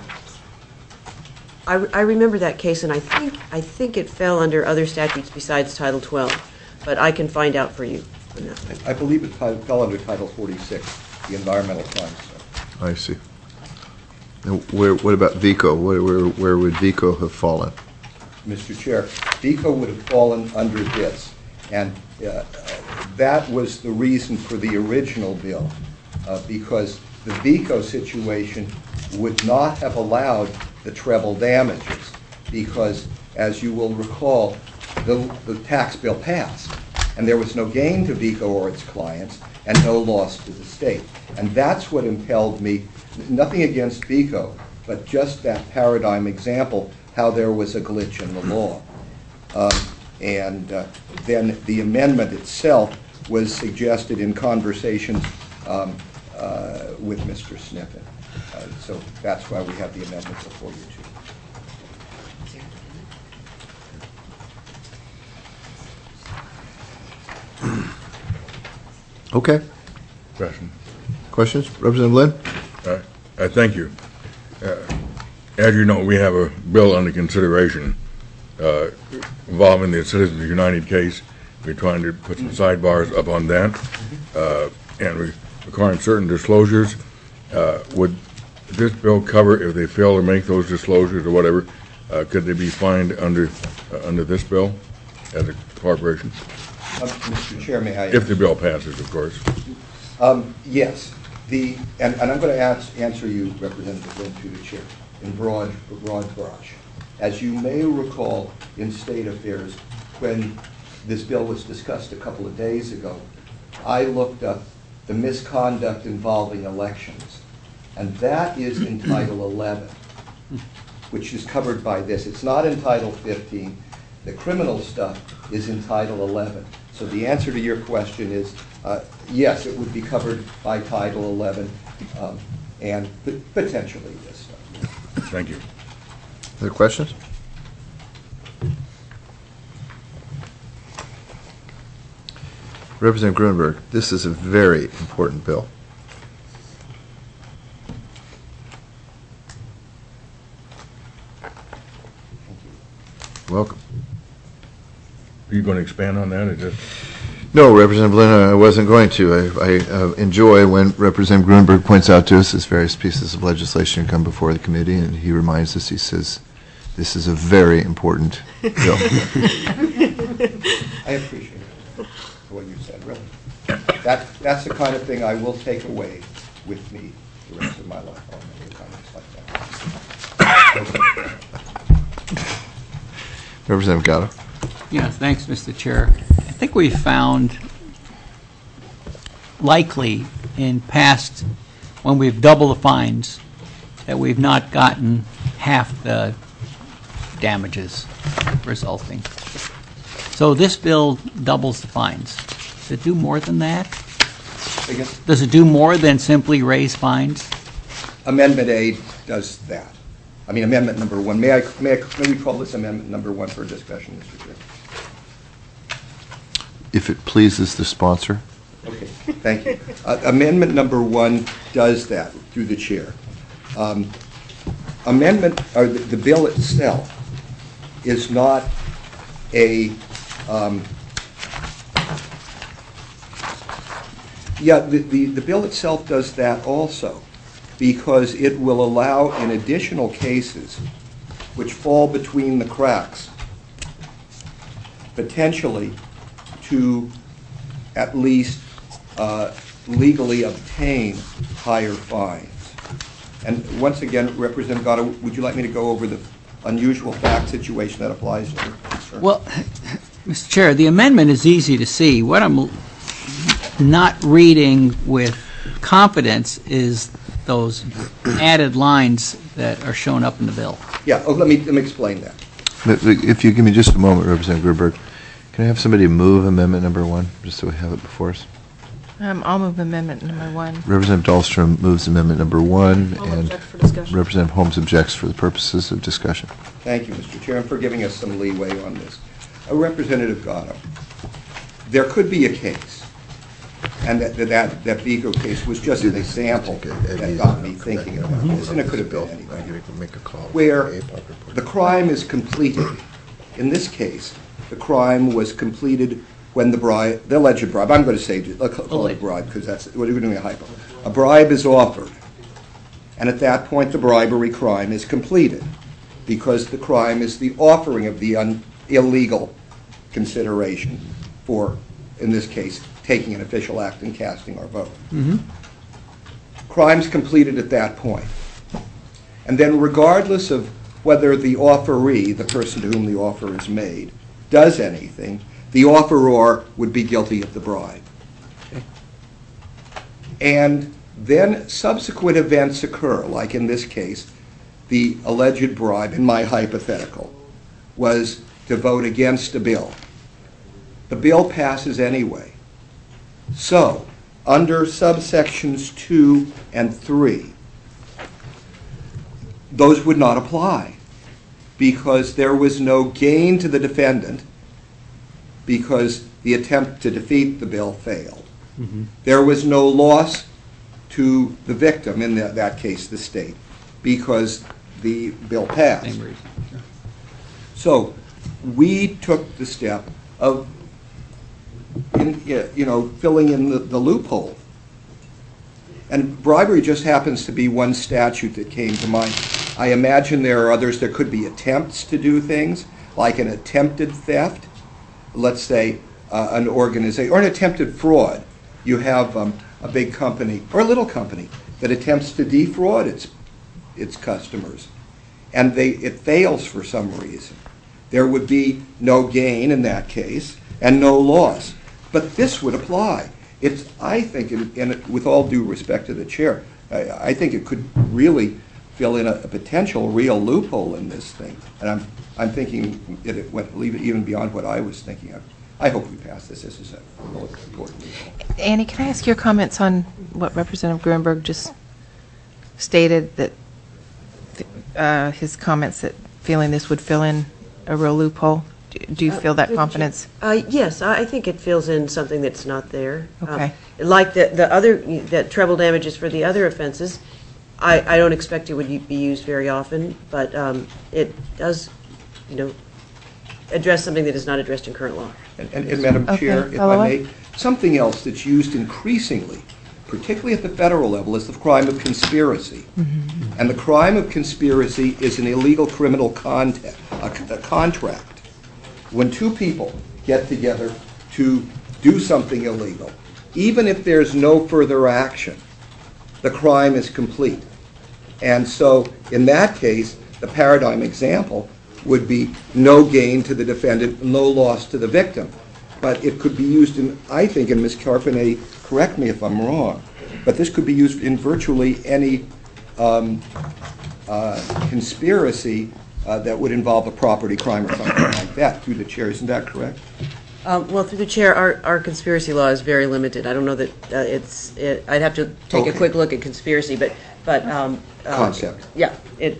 I remember that case, and I think it fell under other statutes besides Title 12, but I can find out for you. I believe it fell under Title 46, the environmental crimes. I see. And what about VICO? Where would VICO have fallen? Mr. Chair, VICO would have fallen under this, and that was the reason for the original bill, because the VICO situation would not have allowed the treble damages, because, as you will recall, the tax bill passed, and there was no gain to VICO or its clients, and no loss to the state. And that's what impelled me, nothing against VICO, but just that paradigm example, how there was a glitch in the law. And then the amendment itself was suggested in conversations with Mr. Sniffen. So that's why we have the amendment before you, Chief. Okay. Questions? Representative Lynn? Thank you. As you know, we have a bill under consideration involving the Citizens United case. We're trying to put some sidebars up on that, and we're requiring certain disclosures. Would this bill cover if they fail to make those disclosures or whatever? Could they be fined under this bill as a corporation? Mr. Chair, may I? If the bill passes, of course. Yes. And I'm going to answer you, Representative Lynn, through the chair, in broad brush. As you may recall, in State Affairs, when this bill was discussed a couple of days ago, I looked up the misconduct involving elections. And that is in Title 11, which is covered by this. It's not in Title 15. The criminal stuff is in Title 11. So the answer to your question is yes, it would be covered by Title 11 and potentially this stuff. Thank you. Other questions? Representative Gruenberg, this is a very important bill. Welcome. Are you going to expand on that, or just? No, Representative Lynn, I wasn't going to. I enjoy when Representative Gruenberg points out to us as various pieces of legislation come before the committee, and he reminds us, he says, this is a very important bill. I appreciate it, for what you said, really. That's the kind of thing I will take away with me the rest of my life. I'll make comments like that. Representative Gatto. Yeah, thanks, Mr. Chair. I think we found likely in past, when we've doubled the fines, that we've not gotten half the damages resulting. So this bill doubles the fines. Does it do more than that? Again? Does it do more than simply raise fines? Amendment A does that. I mean, amendment number 1. May we call this amendment number 1 for discussion, Mr. Chair? If it pleases the sponsor. Okay, thank you. Amendment number 1 does that through the chair. The bill itself is not a the bill itself does that also, because it will allow in additional cases which fall between the cracks potentially to at least legally obtain higher fines. And once again, Representative Gatto, would you like me to go over the unusual fact situation that applies to her? Sure. Well, Mr. Chair, the amendment is easy to see. What I'm not reading with confidence is those added lines that are shown up in the bill. Yeah, let me explain that. If you give me just a moment, Representative Gruenberg, can I have somebody move amendment number 1, just so we have it before us? I'll move amendment number 1. Representative Dahlstrom moves amendment number 1, I'll and object for discussion. Representative Holmes objects for the purposes of discussion. Thank you, Mr. Chair, and for giving us some leeway on this. Representative Gatto, there could be a case, and that Vigo case was just an example that got me thinking about this, and it could have been anything, where the crime is completed. In this case, the crime was completed when the alleged bribe, I'm going to say, call it a bribe, because that's, we're doing a hypo. A bribe is offered, and at that point the bribery crime is completed, because the crime is the offering of the illegal consideration for, in this case, taking an official act and casting our vote. Mm-hmm. Crime's completed at that point. And then regardless of whether the offeree, the person to whom the offer is made, does anything, the offeror would be guilty of the bribe. Okay. And then subsequent events occur, like in this case, the alleged bribe, in my hypothetical, was to vote against a bill. The bill passes anyway. So, under subsections 2 and 3, those would not apply, because there was no gain to the defendant because the attempt to defeat the bill failed. Mm-hmm. There was no loss to the victim, in that case the state, because the bill passed. Same reason. Sure. So we took the step of filling in the loophole. And bribery just happens to be one statute that came to mind. I imagine there are others. There could be attempts to do things, like an attempted theft, let's say an organization, or an attempted fraud. You have a big company, or a little company, that attempts to defraud its customers, and it fails for some reason. There would be no gain in that case, and no loss. But this would apply. I think, and with all due respect to the chair, I think it could really fill in a potential real loophole in this thing. And I'm thinking it went even beyond what I was thinking of. I hope we pass this. This is a really important loophole. Annie, can I ask your comments on what Representative Gruenberg just stated, that his comments that feeling this would fill in a real loophole? Do you feel that confidence? Yes, I think it fills in something that's not there. Okay. Like the other, that treble damages for the other offenses, I don't expect it would be used very often, but it does, address something that is not addressed in current law. And Madam Chair, if I may, something else that's used increasingly, particularly at the federal level, is the crime of conspiracy. Mm-hmm. And the crime of conspiracy is an illegal criminal a contract. When two people get together to do something illegal, even if there's no further action, the crime is complete. And so, in that case, the paradigm example would be no gain to the defendant, no loss to the victim. But it could be used in, I think, and Ms. Carpenetti, correct me if I'm wrong, but this could be used in virtually any conspiracy that would involve a property crime or something like that, through the chair. Isn't that correct? Well, through the chair, our conspiracy law is very limited. I don't know that I'd have to take a quick look at conspiracy, but concept. Yeah,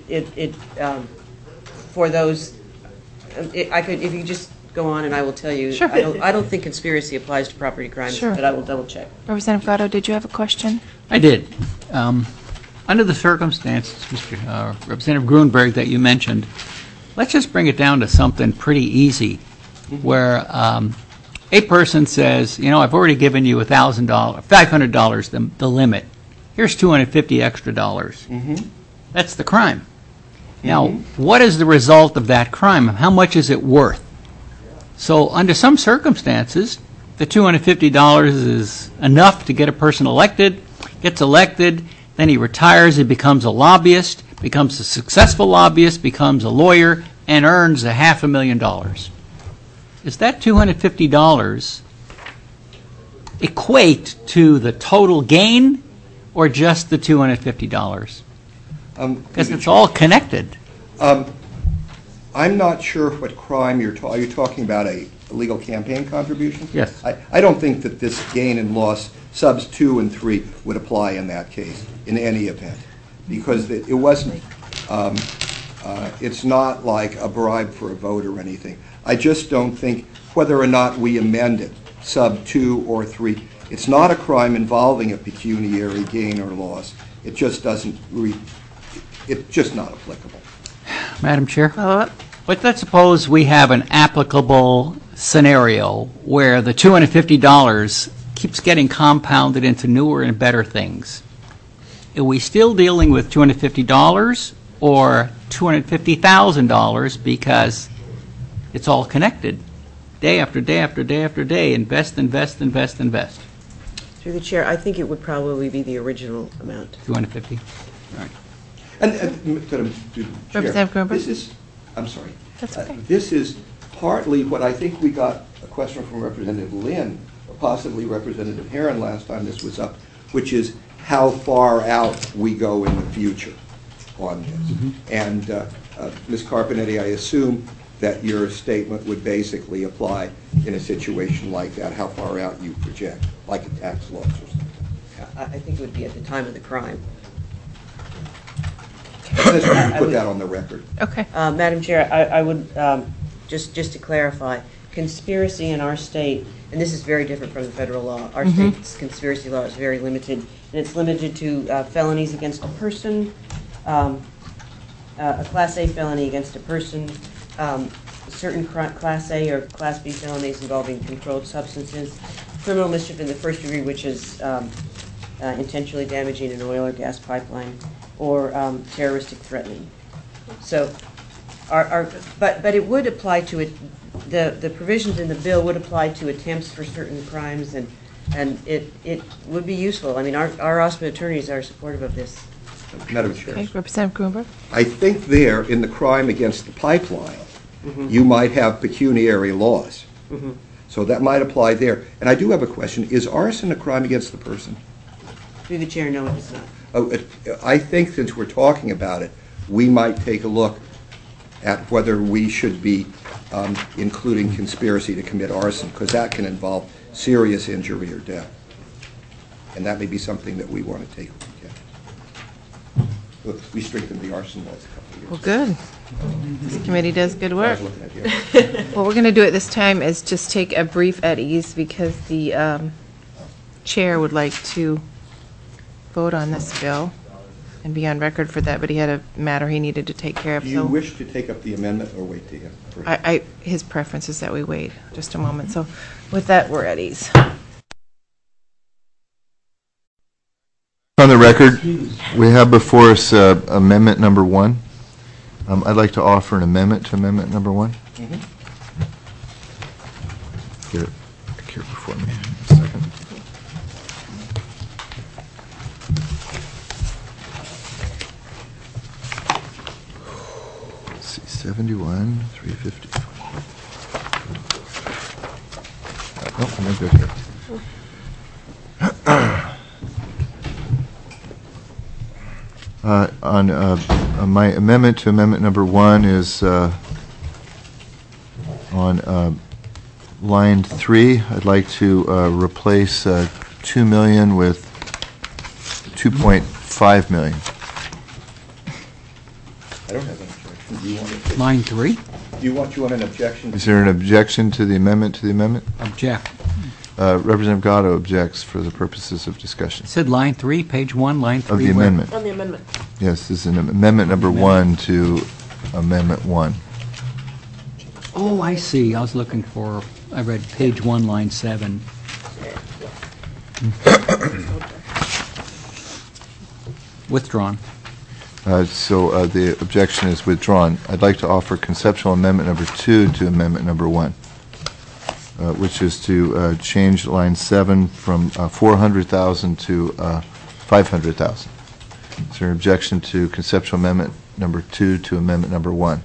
for those, I could, if you just go on and I will tell you. Sure. I don't think conspiracy applies to property crimes, sure, but I will double check. Representative Gatto, did you have a question? I did. Under the circumstances, Representative Gruenberg, that you mentioned, let's just bring it down to something pretty easy, where a person says, I've already given you $1,000, $500, the limit. Here's $250 extra dollars. Mm-hmm. That's the crime. Now, what is the result of that crime? How much is it worth? So, under some circumstances, the $250 is enough to get a person elected, gets elected, then he retires, he becomes a lobbyist, becomes a successful lobbyist, becomes a lawyer, and earns $500,000. Does that $250 equate to the total gain or just the $250? Because it's all connected. I'm not sure what crime are you talking about, a illegal campaign contribution? Yes. I don't think that this gain and loss subs 2 and 3 would apply in that case, in any event, because it wasn't, it's not like a bribe for a vote or anything. I just don't think, whether or not we amend it, sub 2 or 3, it's not a crime involving a pecuniary gain or loss. It just doesn't, it's just not applicable. Madam Chair? But let's suppose we have an applicable scenario where the $250 keeps getting compounded into newer and better things. Are we still dealing with $250 or $250,000 because it's all connected? Day after day after day after day, invest, invest, invest, invest. Through the chair, I think it would probably be the original amount. 250. All right. And Representative Gruenberg? This is, I'm sorry. That's okay. This is partly what I think we got a question from Representative Lynn, or possibly Representative Herron last time this was up, which is how far out we go in the future on this. Mm-hmm. And Ms. Carpenetti, I assume that your statement would basically apply in a situation like that, how far out you project, like a tax loss or something. I think it would be at the time of the crime. Let's put that on the record. Okay. Madam Chair, I would, just to clarify, conspiracy in our state, and this is very different from the federal law, our state's conspiracy law is very limited, and it's limited to felonies against a person, a Class A felony against a person, certain Class A or Class B felonies involving controlled substances, criminal mischief in the first degree, which is intentionally damaging an oil or gas pipeline, or terroristic threatening. So, but it would apply to it. The provisions in the bill would apply to attempts for certain crimes, and it would be useful. I mean, our OSPA attorneys are supportive of this. Madam Chair. Okay, Representative Gruenberg? I think there, in the crime against the pipeline, you might have pecuniary loss. So that might apply there. And I do have a question. Is arson a crime against the person? Through the chair, no, it's not. I think since we're talking about it, we might take a look at whether we should be including conspiracy to commit arson, because that can involve serious injury or death. And that may be something that we want to take a look at. We strengthened the arson laws a couple of years Well, good. This committee does good I work. was looking at you. What we're going to do at this time is just take a brief at ease because the chair would like to vote on this bill and be on record for that, but he had a matter he needed to take care of. Do you so wish to take up the amendment or wait to him? his preference is that we wait just a moment. So with that, we're at ease. On the record, we have before us amendment number 1. I'd like to offer an amendment to amendment number 1. Get it here before me. A second. Let's see, 71, 350. Oh, I'm going to go here. On my amendment to amendment number 1 is on line 3. I'd like to replace 2 million with 2.5 million. I don't have an objection. Do you want it? Line 3? Do you want an objection? Is there an objection to the amendment to the amendment? Object. Representative Gatto objects for the purposes of discussion. It said line 3, page 1, line 3. Of the where? amendment. On the amendment. Yes, this is an amendment number 1 to amendment 1. Oh, I see. I was looking for, I read page 1, line 7. Withdrawn. So the objection is withdrawn. I'd like to offer conceptual amendment number 2 to amendment number 1, which is to change line 7 from 400,000 to 500,000. Is there an objection to conceptual amendment number 2 to amendment number 1?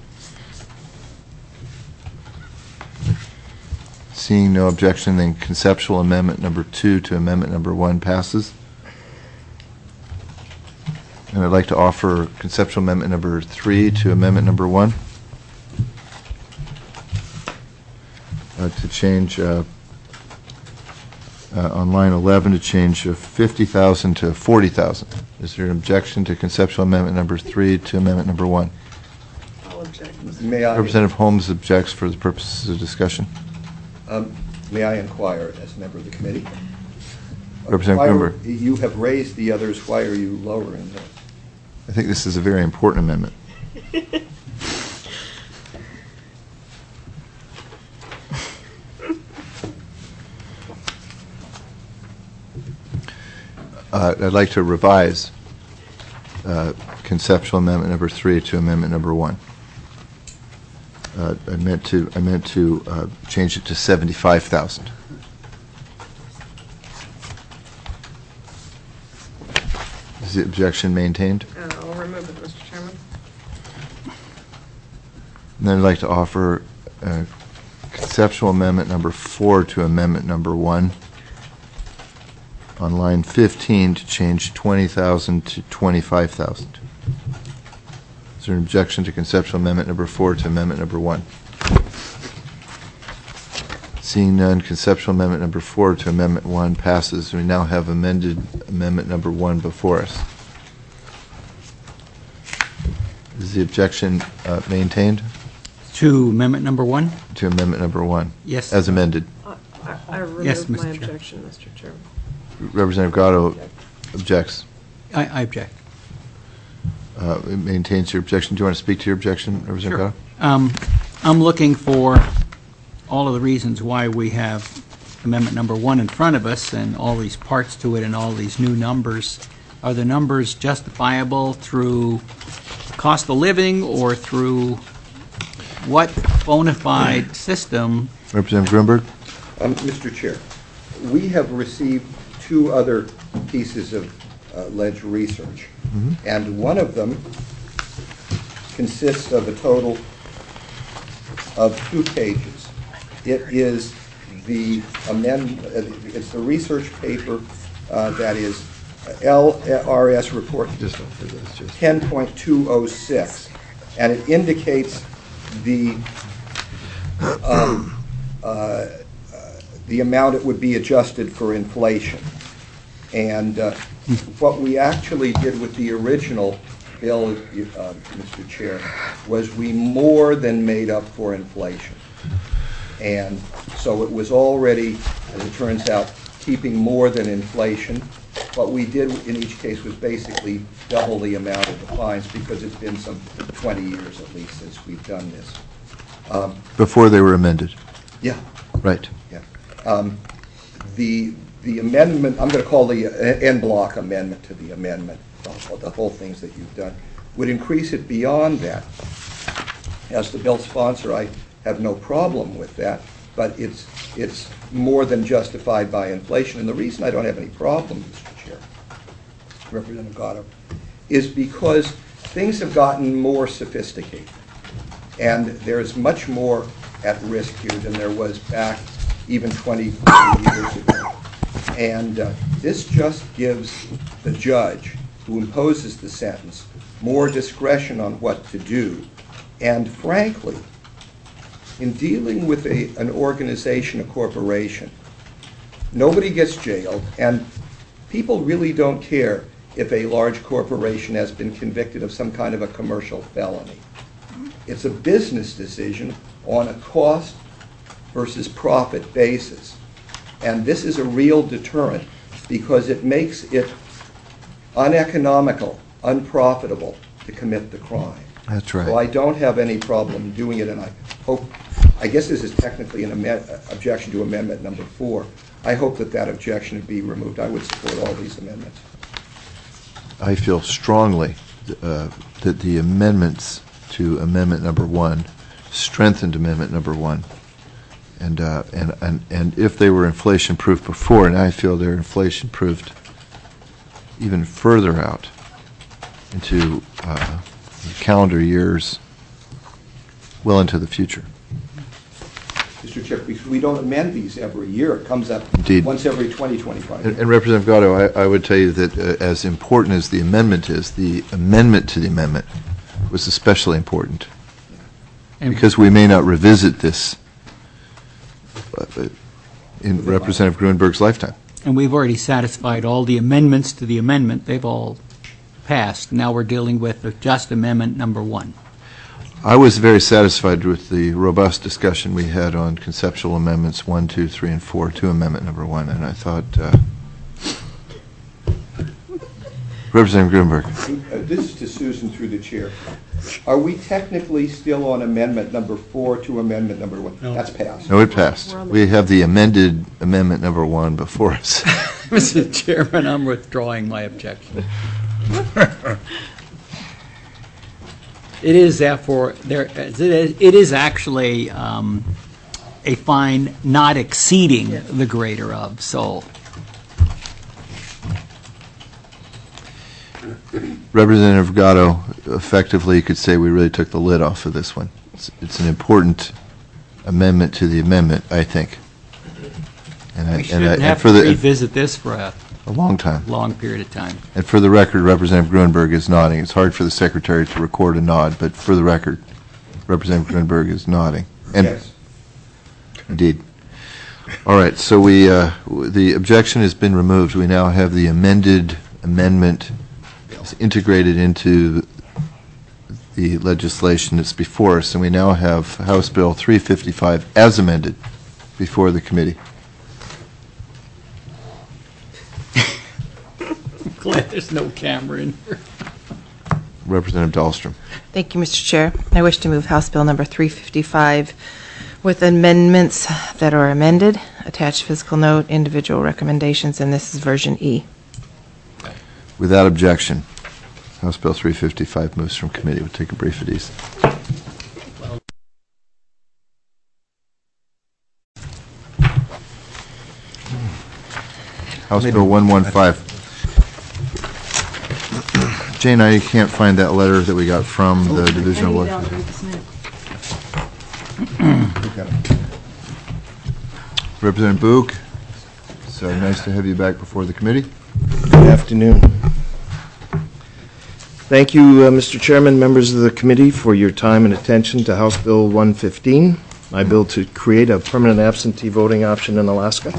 Seeing no objection, then conceptual amendment number 2 to amendment number 1 passes. And I'd like to offer conceptual amendment number 3 to amendment number 1 to change on line 11 to change 50,000 to 40,000. Is there an objection to conceptual amendment number 3 to amendment number 1? I'll object. May I? Representative Holmes objects for the purposes of discussion. May I inquire as a member of the committee? Representative Grunberg. You have raised the others. Why are you lowering this? I think this is a very important amendment. I'd like to revise conceptual amendment number 3 to amendment number 1. I meant to change it to 75,000. Is the objection maintained? I'll remove it, Mr. Chairman. And then I'd like to offer conceptual amendment number 4 to amendment number 1 on line 15 to change 20,000 to 25,000. Is there an objection to conceptual amendment number 4 to amendment number 1? Seeing none, conceptual amendment number 4 to amendment 1 passes. We now have amended amendment number 1 before us. Is the objection maintained? To amendment number 1? To amendment number 1? Yes. As amended. I removed Yes, my Mr. Chair. objection, Mr. Chairman. Representative Gatto objects. I object. It maintains your objection. Do you want to speak to your objection, Representative Gatto? I'm looking for all of the reasons why we have amendment number 1 in front of us and all these parts to it and all these new numbers. Are the numbers justifiable through cost of living or through what bona fide system? Representative Grunberg? Mr. Chair, we have received 2 other pieces of alleged research, and one of them consists of a total of 2 pages. It is the it's the research paper that is LRS report 10.206, and it indicates the amount it would be adjusted for inflation. And what we actually did with the original bill, Mr. Chair, was we more than made up for inflation. And so it was already, as it turns out, keeping more than inflation. What we did in each case was basically double the amount of the fines, because it's been some 20 years at least since we've done this. Before they were amended. Yeah. Right. Yeah. The amendment, I'm going to call the en bloc amendment to the amendment, the whole things that you've done, would increase it beyond that. As the bill sponsor, I have no problem with that, but it's more than justified by inflation. And the reason I don't have any problem, Mr. Chair, Representative Gatto, is because things have gotten more sophisticated. And there's much more at risk here than there was back even 20, 30 years ago. And this just gives the judge who imposes the sentence more discretion on what to do. And frankly, in dealing with an organization, a corporation, nobody gets jailed, and people really don't care if a large corporation has been convicted of some kind of a commercial felony. It's a business decision on a cost versus profit basis. And this is a real deterrent, because it makes it uneconomical, unprofitable to commit the crime. That's right. So I don't have any problem doing it, and I hope, I guess this is technically an objection to amendment number 4. I hope that that objection would be removed. I would support all these amendments. I feel strongly that the amendments to amendment number 1 strengthened amendment number 1. And if they were inflation-proof before, and I feel they're inflation-proofed even further out into calendar years, well into the future. Mr. Chair, because we don't amend these every year. It comes up Indeed. Once every 20, 25 years. And Representative Gatto, I would tell you that as important as the amendment is, the amendment to the amendment was especially important, because we may not revisit this in Representative Gruenberg's lifetime. And we've already satisfied all the amendments to the amendment. They've all passed. Now we're dealing with just amendment number 1. I was very satisfied with the robust discussion we had on conceptual amendments 1, 2, 3, and 4 to amendment number 1, and I thought, Representative Gruenberg. This is to Susan through the chair. Are we technically still on amendment number 4 to amendment number 1? No. That's passed. No, it passed. We have the amended amendment number 1 before us. Mr. Chairman, I'm withdrawing my objection. It is therefore it is actually a fine not exceeding the greater of. So, Representative Gatto, effectively, you could say we really took the lid off of this one. It's an important amendment to the amendment, I think. And we shouldn't have to revisit this for a long time. Long period of time. And for the record, Representative Gruenberg is nodding. It's hard for the Secretary to record a nod, but for the record, Representative Gruenberg is nodding. And yes. Indeed. All right, so the objection has been removed. We now have the amended amendment integrated into the legislation that's before us, and we now have House Bill 355 as amended before the committee. Glad there's no camera in here. Representative Dahlstrom. Thank you, Mr. Chair. I wish to move House Bill number 355 with amendments that are amended, attached physical note, individual recommendations, and this is version E. Without objection, House Bill 355 moves from committee. We'll take a brief at ease. House Bill 115. Jane, I can't find that letter that we got from the Division of Elections. Representative Book, it's nice to have you back before the committee. Good afternoon. Thank you, Mr. Chairman, members of the committee, for your time and attention to House Bill 115, my bill to create a permanent absentee voting option in Alaska.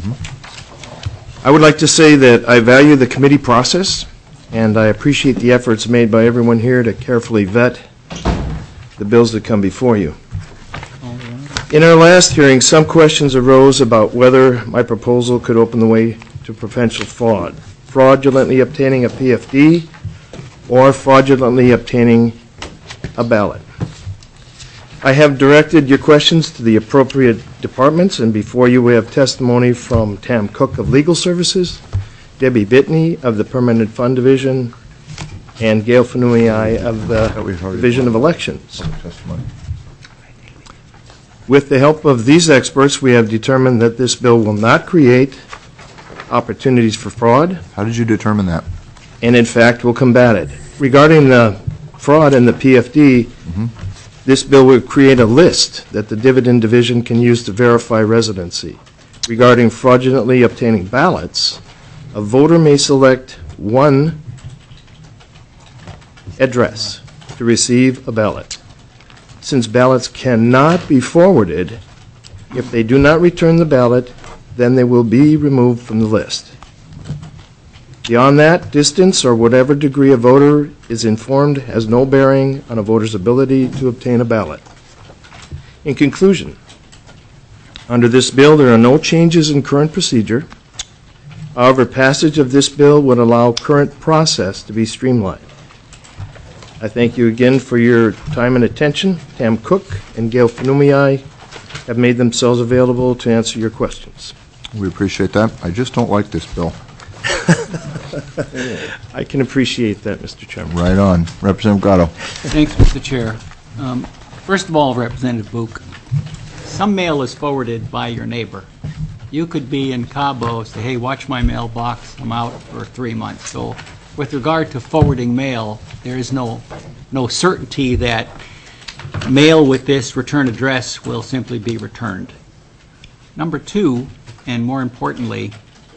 I would like to say that I value the committee process, and I appreciate the efforts made by everyone here to carefully vet the bills that come before you. In our last hearing, some questions arose about whether my proposal could open the way to potential fraud, fraudulently obtaining a PFD, or fraudulently obtaining a ballot. I have directed your questions to the appropriate departments, and before you we have testimony from Tam Cook of Legal Services, Debbie Bitney of the Permanent Fund Division, and Gail Fanui of the Division of Elections. With the help of these experts, we have determined that this bill will not create opportunities for fraud. How did you determine that? And in fact will combat it. Regarding the fraud and the PFD, this bill would create a list that the Dividend Division can use to verify residency. Regarding fraudulently obtaining ballots, a voter may select one address to receive a ballot. Since ballots cannot be forwarded, if they do not return the ballot, then they will be removed from the list. Beyond that, distance or whatever degree a voter is informed has no bearing on a voter's ability to obtain a ballot. In conclusion, under this bill, there are no changes in current procedure. However, passage of this bill would allow current process to be streamlined. I thank you again for your time and attention. Tam Cook and Gail Fanui have made themselves available to answer your questions. We appreciate that. I just don't like this bill. I can appreciate that, Mr. Chairman. Right on. Representative Gatto. Thanks, Mr. Chair. First of all, Representative Book, some mail is forwarded by your neighbor. You could be in Cabo, say, hey, watch my mailbox, I'm out for 3 months. So with regard to forwarding mail, there is no certainty that mail with this return address will simply be returned. Number two, and more importantly,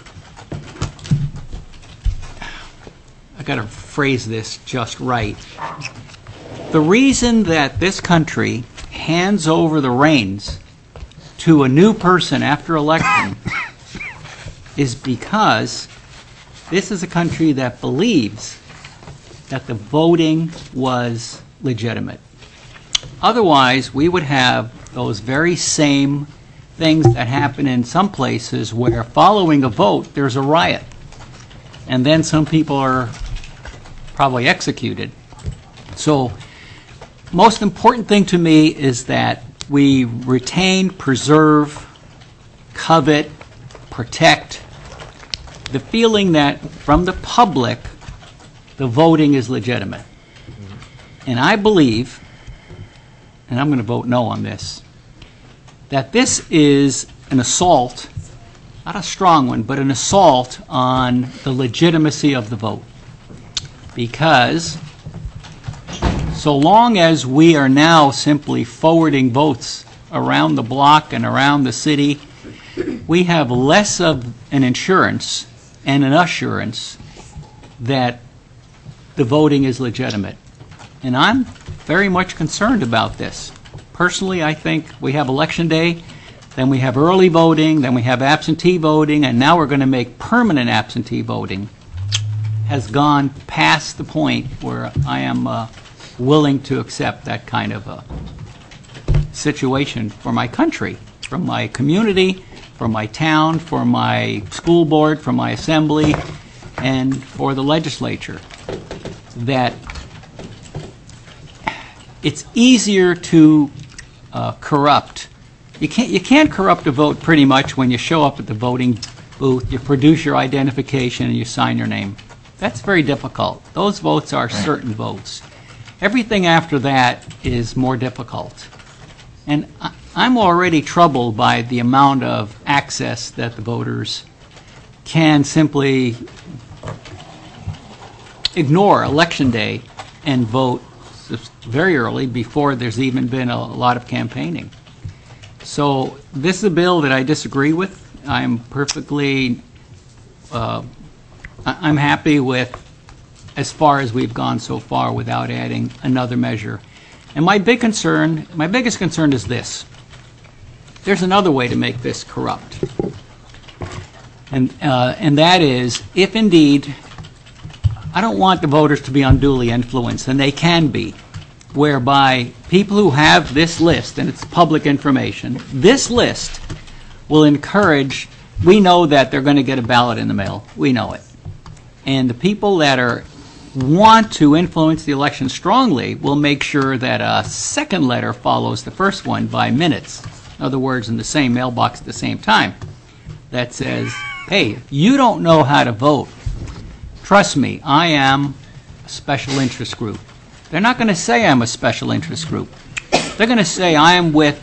I got to phrase this just right. The reason that this country hands over the reins to a new person after election is because this is a country that believes that the voting was legitimate. Otherwise, we would have those very same things that happen in some places where following a vote, there's a riot. And then some people are probably executed. So, most important thing to me is that we retain, preserve, covet, protect the feeling that from the public, the voting is legitimate. And I believe, and I'm going to vote no on this, that this is an assault, not a strong one, but an assault on the legitimacy of the vote. Because so long as we are now simply forwarding votes around the block and around the city, we have less of an insurance and an assurance that the voting is legitimate. And I'm very much concerned about this. Personally, I think we have Election Day, then we have early voting, then we have absentee voting, and now we're going to make permanent absentee voting. Has gone past the point where I am willing to accept that kind of a situation for my country, for my community, for my town, for my school board, for my assembly, and for the legislature. That it's easier to corrupt. You can't corrupt a vote pretty much when you show up at the voting booth, you produce your identification, and you sign your name. That's very difficult. Those votes are certain votes. Everything after that is more difficult. And I'm already troubled by the amount of access that the voters can simply ignore Election Day and vote very early before there's even been a lot of campaigning. So this is a bill that I disagree with. I'm perfectly, I'm happy with as far as we've gone so far without adding another measure. And my biggest concern is this. There's another way to make this corrupt. And that is, if indeed, I don't want the voters to be unduly influenced, and they can be, whereby people who have this list, and it's public information, this list will encourage, we know that they're going to get a ballot in the mail. We know it. And the people that want to influence the election strongly will make sure that a second letter follows the first one by minutes. In other words, in the same mailbox at the same time. That says, hey, you don't know how to vote. Trust me, I am a special interest group. They're not going to say I'm a special interest group. They're going to say I am with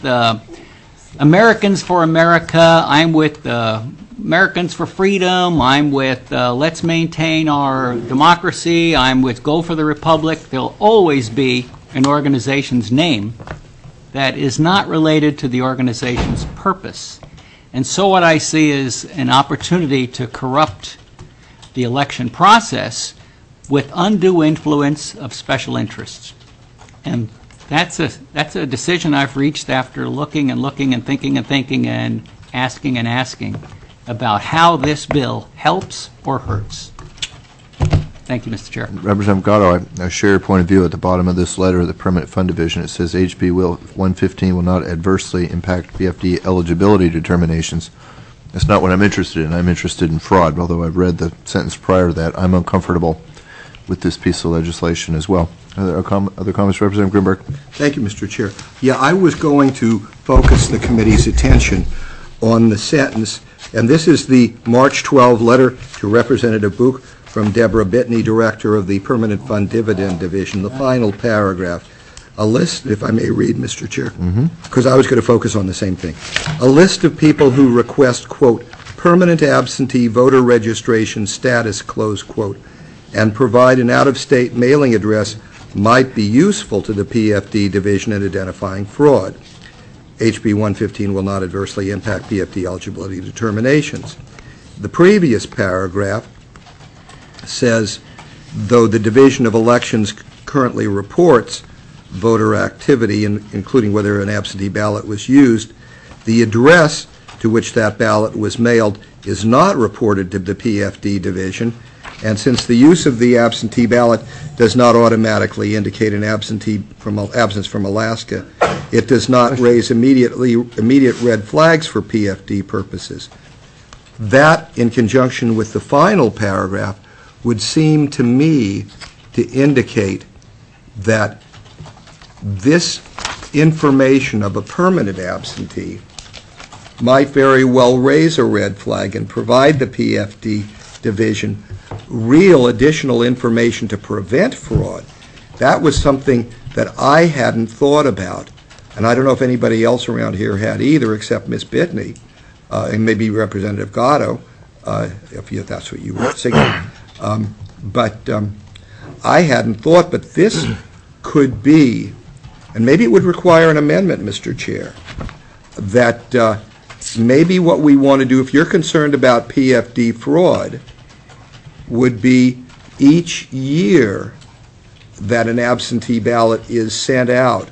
Americans for America, I'm with Americans for Freedom, I'm with Let's Maintain Our Democracy, I'm with Go for the Republic. There'll always be an organization's name that is not related to the organization's purpose. And so what I see is an opportunity to corrupt the election process with undue influence of special interests. And that's a decision I've reached after looking and looking and thinking and asking about how this bill helps or hurts. Thank you, Mr. Chair. Representative Gatto, I share your point of view. At the bottom of this letter of the Permanent Fund Division, it says HB 115 will not adversely impact PFD eligibility determinations. That's not what I'm interested in. I'm interested in fraud. Although I've read the sentence prior to that, I'm uncomfortable with this piece of legislation as well. Other comments, Representative Grunberg? Thank you, Mr. Chair. Yeah, I was going to focus the committee's attention on the sentence, and this is the March 12 letter to Representative Book from Deborah Bitney, Director of the Permanent Fund Dividend Division, the final paragraph. A list, if I may read, Mr. Chair, because I was going to focus on the same thing. A list of people who request, quote, permanent absentee voter registration status, close quote, and provide an out-of-state mailing address might be useful to the PFD division in identifying fraud. HB 115 will not adversely impact PFD eligibility determinations. The previous paragraph says, though the Division of Elections currently reports voter activity, including whether an absentee ballot was used, the address to which that ballot was mailed is not reported to the PFD division, and since the use of the absentee ballot does not automatically indicate an absence from Alaska, it does not raise immediate red flags for PFD purposes. That, in conjunction with the final paragraph, would seem to me to indicate that this information of a permanent absentee might very well raise a red flag and provide the PFD division real additional information to prevent fraud. That was something that I hadn't thought about, and I don't know if anybody else around here had either, except Ms. Bitney and maybe Representative Gatto, if that's what you were signaling. But I hadn't thought, but this could be, and maybe it would require an amendment, Mr. Chair, that maybe what we want to do, if you're concerned about PFD fraud, would be each year that an absentee ballot is sent out,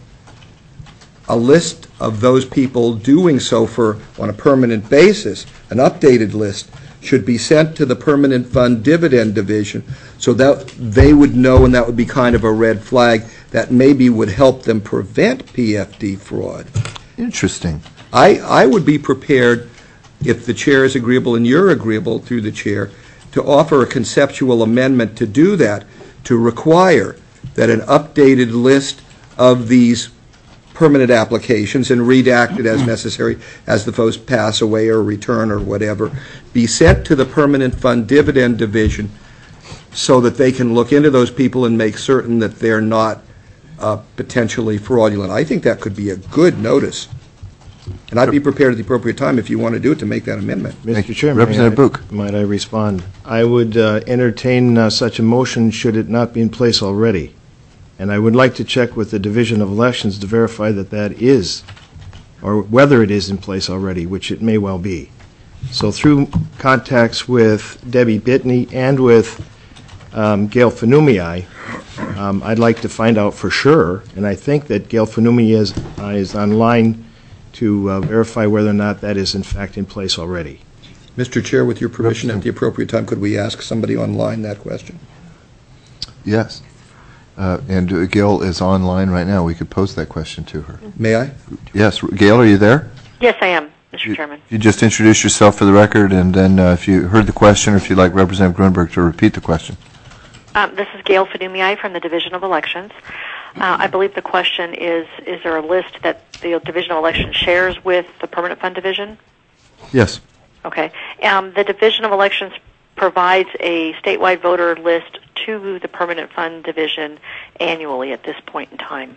a list of those people doing so on a permanent basis, an updated list, should be sent to the Permanent Fund Dividend Division so that they would know, and that would be kind of a red flag that maybe would help them prevent PFD fraud. Interesting. I would be prepared, if the chair is agreeable and you're agreeable through the chair, to offer a conceptual amendment to do that, to require that an updated list of these permanent applications, and redacted as necessary as the folks pass away or return or whatever, be sent to the Permanent Fund Dividend Division so that they can look into those people and make certain that they're not potentially fraudulent. I think that could be a good notice. And I'd be prepared at the appropriate time, if you want to do it, to make that amendment. Mr. Chairman, Representative Book. Might I respond? I would entertain such a motion should it not be in place already. And I would like to check with the Division of Elections to verify that that is or whether it is in place already, which it may well be. So through contacts with Debbie Bitney and with Gail Fanumii, I'd like to find out for sure, and I think that Gail Fanumii is online to verify whether or not that is in fact in place already. Mr. Chair, with your permission, at the appropriate time, could we ask somebody online that question? Yes. And Gail is online right now. We could pose that question to her. May I? Yes. Gail, are you there? Yes, I am, Mr. Chairman. You just introduce yourself for the record, and then if you heard the question, or if you'd like Representative Grunberg to repeat the question. This is Gail Fanumii from the Division of Elections. I believe the question is there a list that the Division of Elections shares with the Permanent Fund Division? Yes. Okay. The Division of Elections provides a statewide voter list to the Permanent Fund Division annually at this point in time.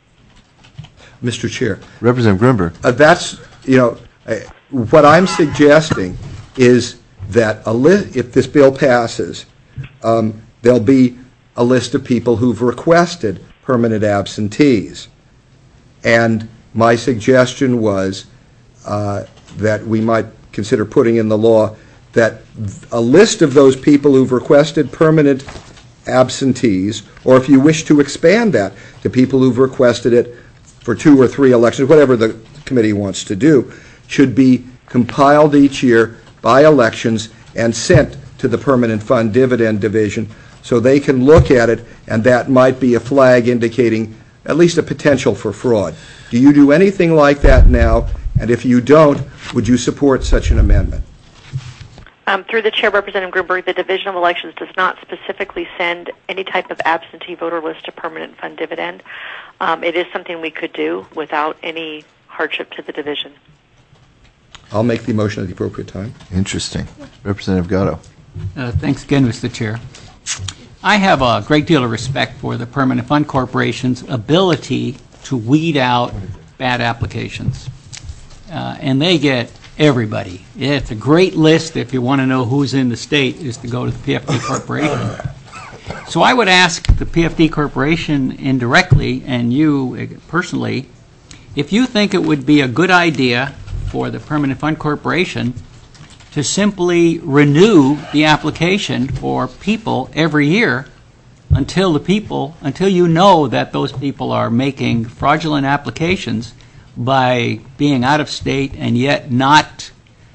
Mr. Chair. Representative Grunberg. That's, what I'm suggesting is that if this bill passes, there'll be a list of people who've requested permanent absentees. And my suggestion was that we might consider putting in the law that a list of those people who've requested permanent absentees, or if you wish to expand that to people who've requested it for 2 or 3 elections, whatever the committee wants to do, should be compiled each year by elections and sent to the Permanent Fund Dividend Division so they can look at it, and that might be a flag indicating at least a potential for fraud. Do you do anything like that now? And if you don't, would you support such an amendment? Through the Chair, Representative Grunberg, the Division of Elections does not specifically send any type of absentee voter list to Permanent Fund Dividend. It is something we could do without any hardship to the division. I'll make the motion at the appropriate time. Interesting. Representative Gatto. Thanks again, Mr. Chair. I have a great deal of respect for the Permanent Fund Corporation's ability to weed out bad applications. And they get everybody. It's a great list if you want to know who's in the state, is to go to the PFD Corporation. So I would ask the PFD Corporation indirectly, and you personally, if you think it would be a good idea for the Permanent Fund Corporation to simply renew the application for people every year until you know that those people are making fraudulent applications by being out of state and yet not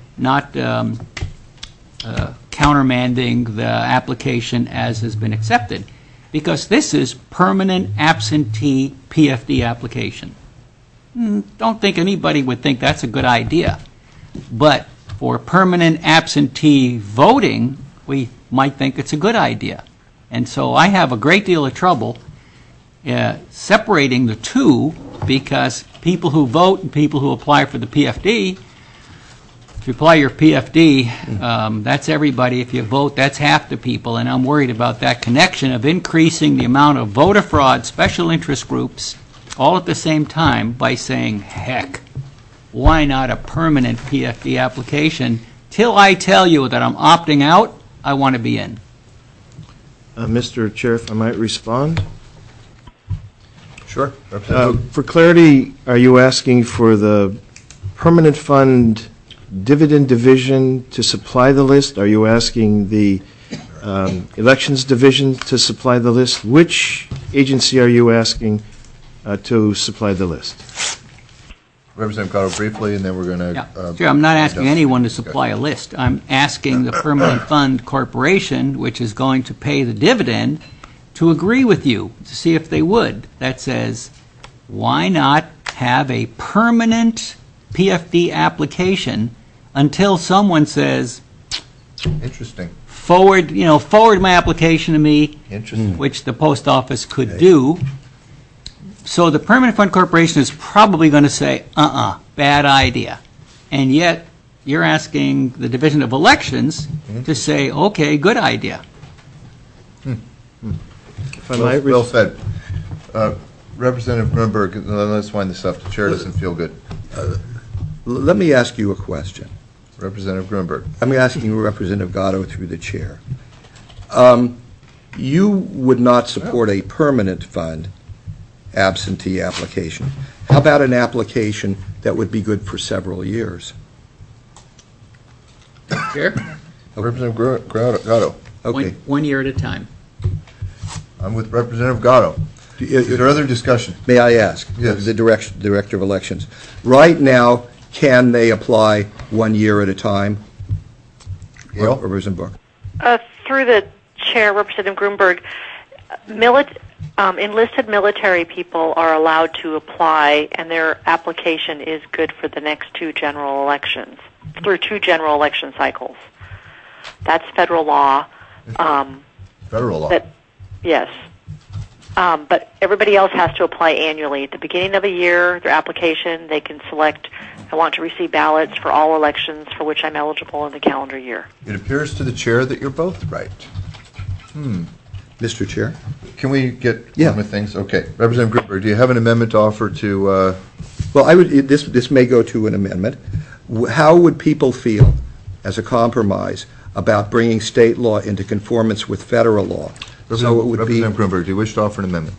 countermanding the application as has been accepted, because this is permanent absentee PFD application. Don't think anybody would think that's a good idea, but for permanent absentee voting, we might think it's a good idea. And so I have a great deal of trouble separating the two, because people who vote and people who apply for the PFD, if you apply your PFD, that's everybody. If you vote, that's half the people. And I'm worried about that connection of increasing the amount of voter fraud, special interest groups, all at the same time by saying, heck, why not a permanent PFD application? Till I tell you that I'm opting out, I want to be in. Mr. Chair, if I might respond? Sure. For clarity, are you asking for the Permanent Fund Dividend Division to supply the list? Are you asking the Elections Division to supply the list? Which agency are you asking to supply the list? Representative Gatto briefly, and then we're going to... Sure, I'm not asking anyone to supply a list. I'm asking the Permanent Fund Corporation, which is going to pay the dividend, to agree with you, to see if they would. That says, why not have a permanent PFD application until someone says, interesting, forward my application to me, interesting, which the post office could do. So the Permanent Fund Corporation is probably going to say, bad idea. And yet, you're asking the Division of Elections to say, okay, good idea. Well said. Representative Grunberg, let's wind this up. The chair doesn't feel good. Let me ask you a question. Representative Grunberg. I'm asking Representative Gatto through the chair. You would not support a permanent fund absentee application. How about an application that would be good for several years? Chair? Representative Gatto. Okay. One year at a time. I'm with Representative Gatto. Is there other discussion? May I ask? Yes. The Director of Elections. Right now, can they apply 1 year at a time? Gail? Representative Barr. Through the chair, Representative Grunberg, enlisted military people are allowed to apply, and their application is good for the next 2 general elections, through 2 general election cycles. That's federal law. Federal law? Yes. But everybody else has to apply annually. At the beginning of a year, their application, they can select, I want to receive ballots for all elections for which I'm eligible in the calendar year. It appears to the chair that you're both right. Mr. Chair? Can we get on with things? Okay. Representative Grunberg, do you have an amendment to offer to... Well, this may go to an amendment. How would people feel, as a compromise, about bringing state law into conformance with federal law? So it would be... Representative Grunberg, do you wish to offer an amendment?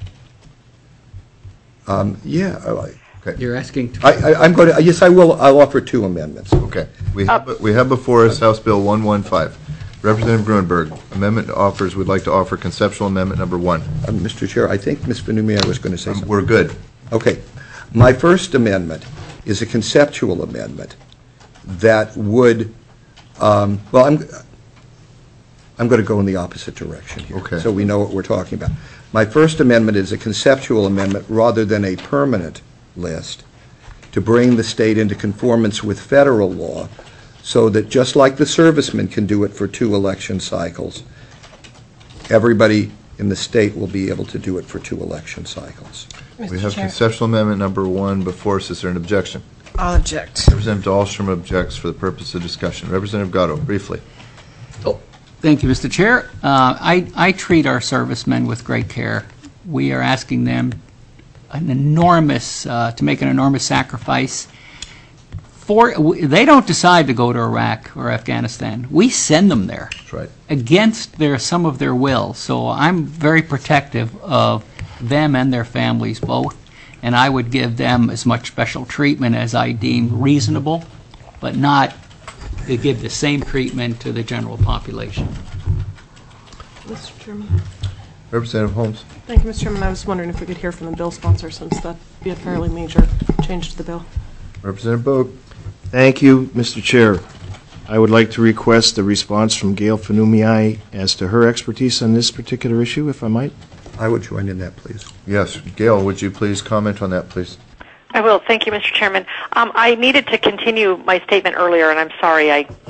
Yeah. Okay. You're asking... I'm going to... Yes, I will. I'll offer 2 amendments. Okay. We have before us House Bill 115. Representative Grunberg, amendment offers, would like to offer conceptual amendment number 1. Mr. Chair, I think Ms. Vanumia was going to say something. We're good. Okay. My first amendment is a conceptual amendment that would... well, I'm going to go in the opposite direction here, okay, so we know what we're talking about. My first amendment is a conceptual amendment rather than a permanent list to bring the state into conformance with federal law so that just like the servicemen can do it for 2 election cycles, everybody in the state will be able to do it for 2 election cycles. We have conceptual amendment number 1 before us. Is there an objection? I'll object. Representative Dahlstrom objects for the purpose of discussion. Representative Gatto, briefly. Thank you, Mr. Chair. I treat our servicemen with great care. We are asking them to make an enormous sacrifice. They don't decide to go to Iraq or Afghanistan. We send them there. That's right. Against some of their will. So I'm very protective of them and their families both, and I would give them as much special treatment as I deem reasonable, but not to give the same treatment to the general population. Mr. Chairman. Representative Holmes. Thank you, Mr. Chairman. I was wondering if we could hear from the bill sponsor, since that would be a fairly major change to the bill. Representative Bogue. Thank you, Mr. Chair. I would like to request a response from Gail Fanumii as to her expertise on this particular issue, if I might. I would join in that, please. Yes. Gail, would you please comment on that, please? I will. Thank you, Mr. Chairman. I needed to continue my statement earlier, and I'm sorry,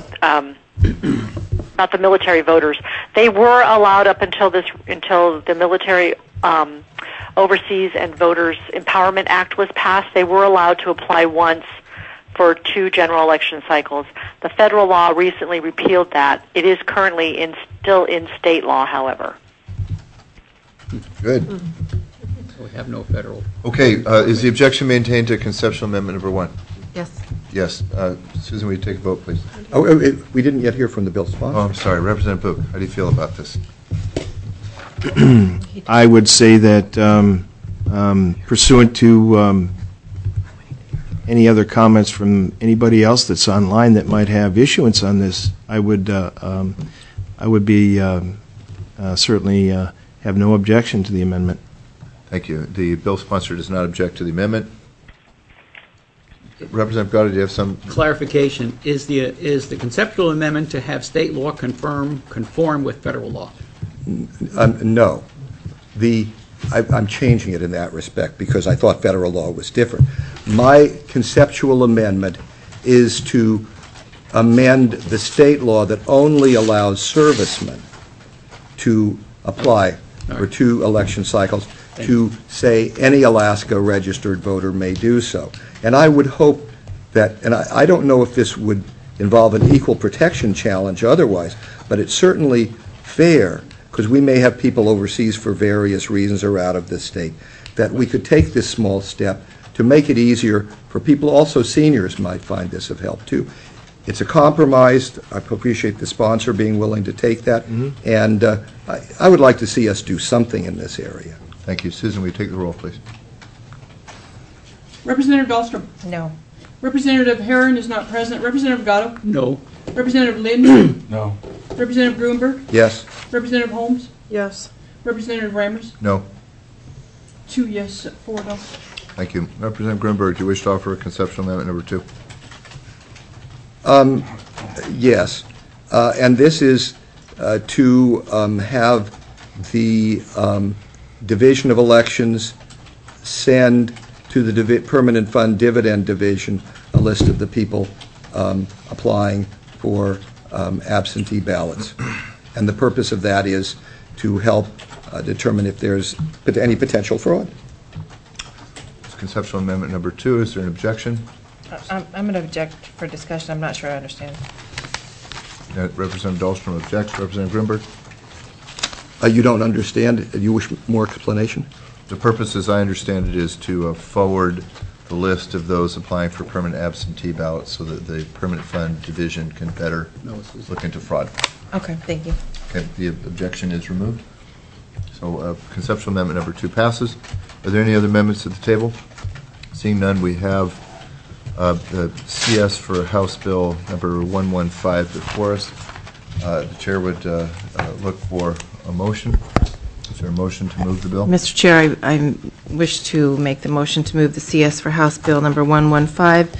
about the military voters. They were allowed up until the Military Overseas and Voters Empowerment Act was passed. They were allowed to apply once for 2 general election cycles. The federal law recently repealed that. It is currently still in state law, however. Good. We have no federal. Okay. Is the objection maintained to conceptual amendment number 1? Yes. Yes. Susan, will you take a vote, please? Oh, we didn't yet hear from the bill sponsor. Oh, I'm sorry. Representative Bogue, how do you feel about this? I would say that pursuant to any other comments from anybody else that's online that might have issuance on this, I would be certainly have no objection to the amendment. Thank you. The bill sponsor does not object to the amendment. Representative Gatto, do you have some clarification? Is the conceptual amendment to have state law conform with federal law? No. I'm changing it in that respect because I thought federal law was different. My conceptual amendment is to amend the state law that only allows servicemen to apply for 2 election cycles to say any Alaska registered voter may do so. And I would hope that, and I don't know if this would involve an equal protection challenge otherwise, but it's certainly fair, because we may have people overseas for various reasons or out of the state, that we could take this small step to make it easier for people. Also, seniors might find this of help, too. It's a compromise. I appreciate the sponsor being willing to take that, and I would like to see us do something in this area. Thank you. Susan, will you take the roll, please? Representative Dahlstrom. No. Representative Herron is not present. Representative Gatto. No. Representative Lynn. No. Representative Gruenberg. Yes. Representative Holmes. Yes. Representative Rammers. No. 2 yes, 4 no. Thank you. Representative Grunberg, do you wish to offer a conceptual amendment number 2? Yes. And this is to have the Division of Elections send to the Permanent Fund Dividend Division a list of the people applying for absentee ballots. And the purpose of that is to help determine if there's any potential fraud. It's conceptual amendment number 2. Is there an objection? I'm going to object for discussion. I'm not sure I understand. Representative Dahlstrom objects. Representative Grunberg? You don't understand? You wish more explanation? The purpose, as I understand it, is to forward the list of those applying for permanent absentee ballots so that the Permanent Fund Division can better look into fraud. Okay, thank you. Okay, the objection is removed. So conceptual amendment number 2 passes. Are there any other amendments at the table? Seeing none, we have the CS for House Bill number 115 before us. The chair would look for a motion. Is there a motion to move the bill? Mr. Chair, I wish to make the motion to move the CS for House Bill number 115,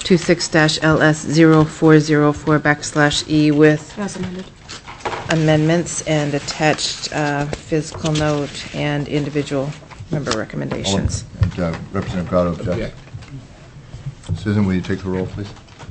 26-LS0404/E with As amended. amendments and attached fiscal note and individual member recommendations. And Representative Gatto objects. Susan, will you take the roll, please?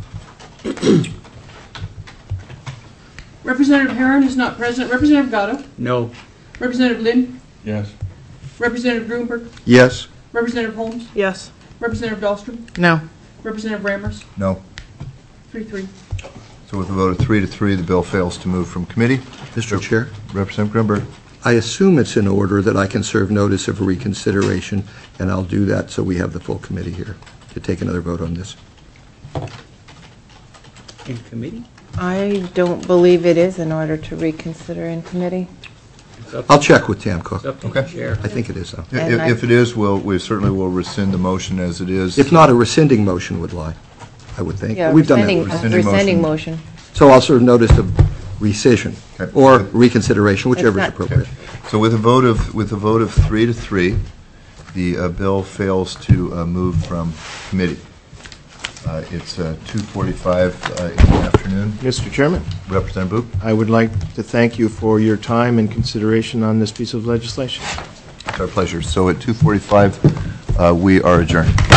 Representative Herron is not present. Representative Gatto. No. Representative Lynn. Yes. Representative Gruenberg. Yes. Representative Holmes. Yes. Representative Dahlstrom. No. Representative Rammers. No. 3-3. So with a vote of 3-3, the bill fails to move from committee. Mr. Chair? Representative Grunberg. I assume it's in order that I can serve notice of reconsideration, and I'll do that so we have the full committee here to take another vote on this. In committee? I don't believe it is in order to reconsider in committee. I'll check with Tamco. Okay. I think it is, though. If it is, we certainly will rescind the motion as it is. If not, a rescinding motion would lie, I would think. Yeah, We've done that. rescinding motion. So I'll serve notice of rescission Okay. or reconsideration, whichever is not- appropriate. So with a vote of 3-3, the bill fails to move from committee. It's 2:45 in the afternoon. Mr. Chairman, Representative Boop. I would like to thank you for your time and consideration on this piece of legislation. It's our pleasure. So at 2:45, we are adjourned.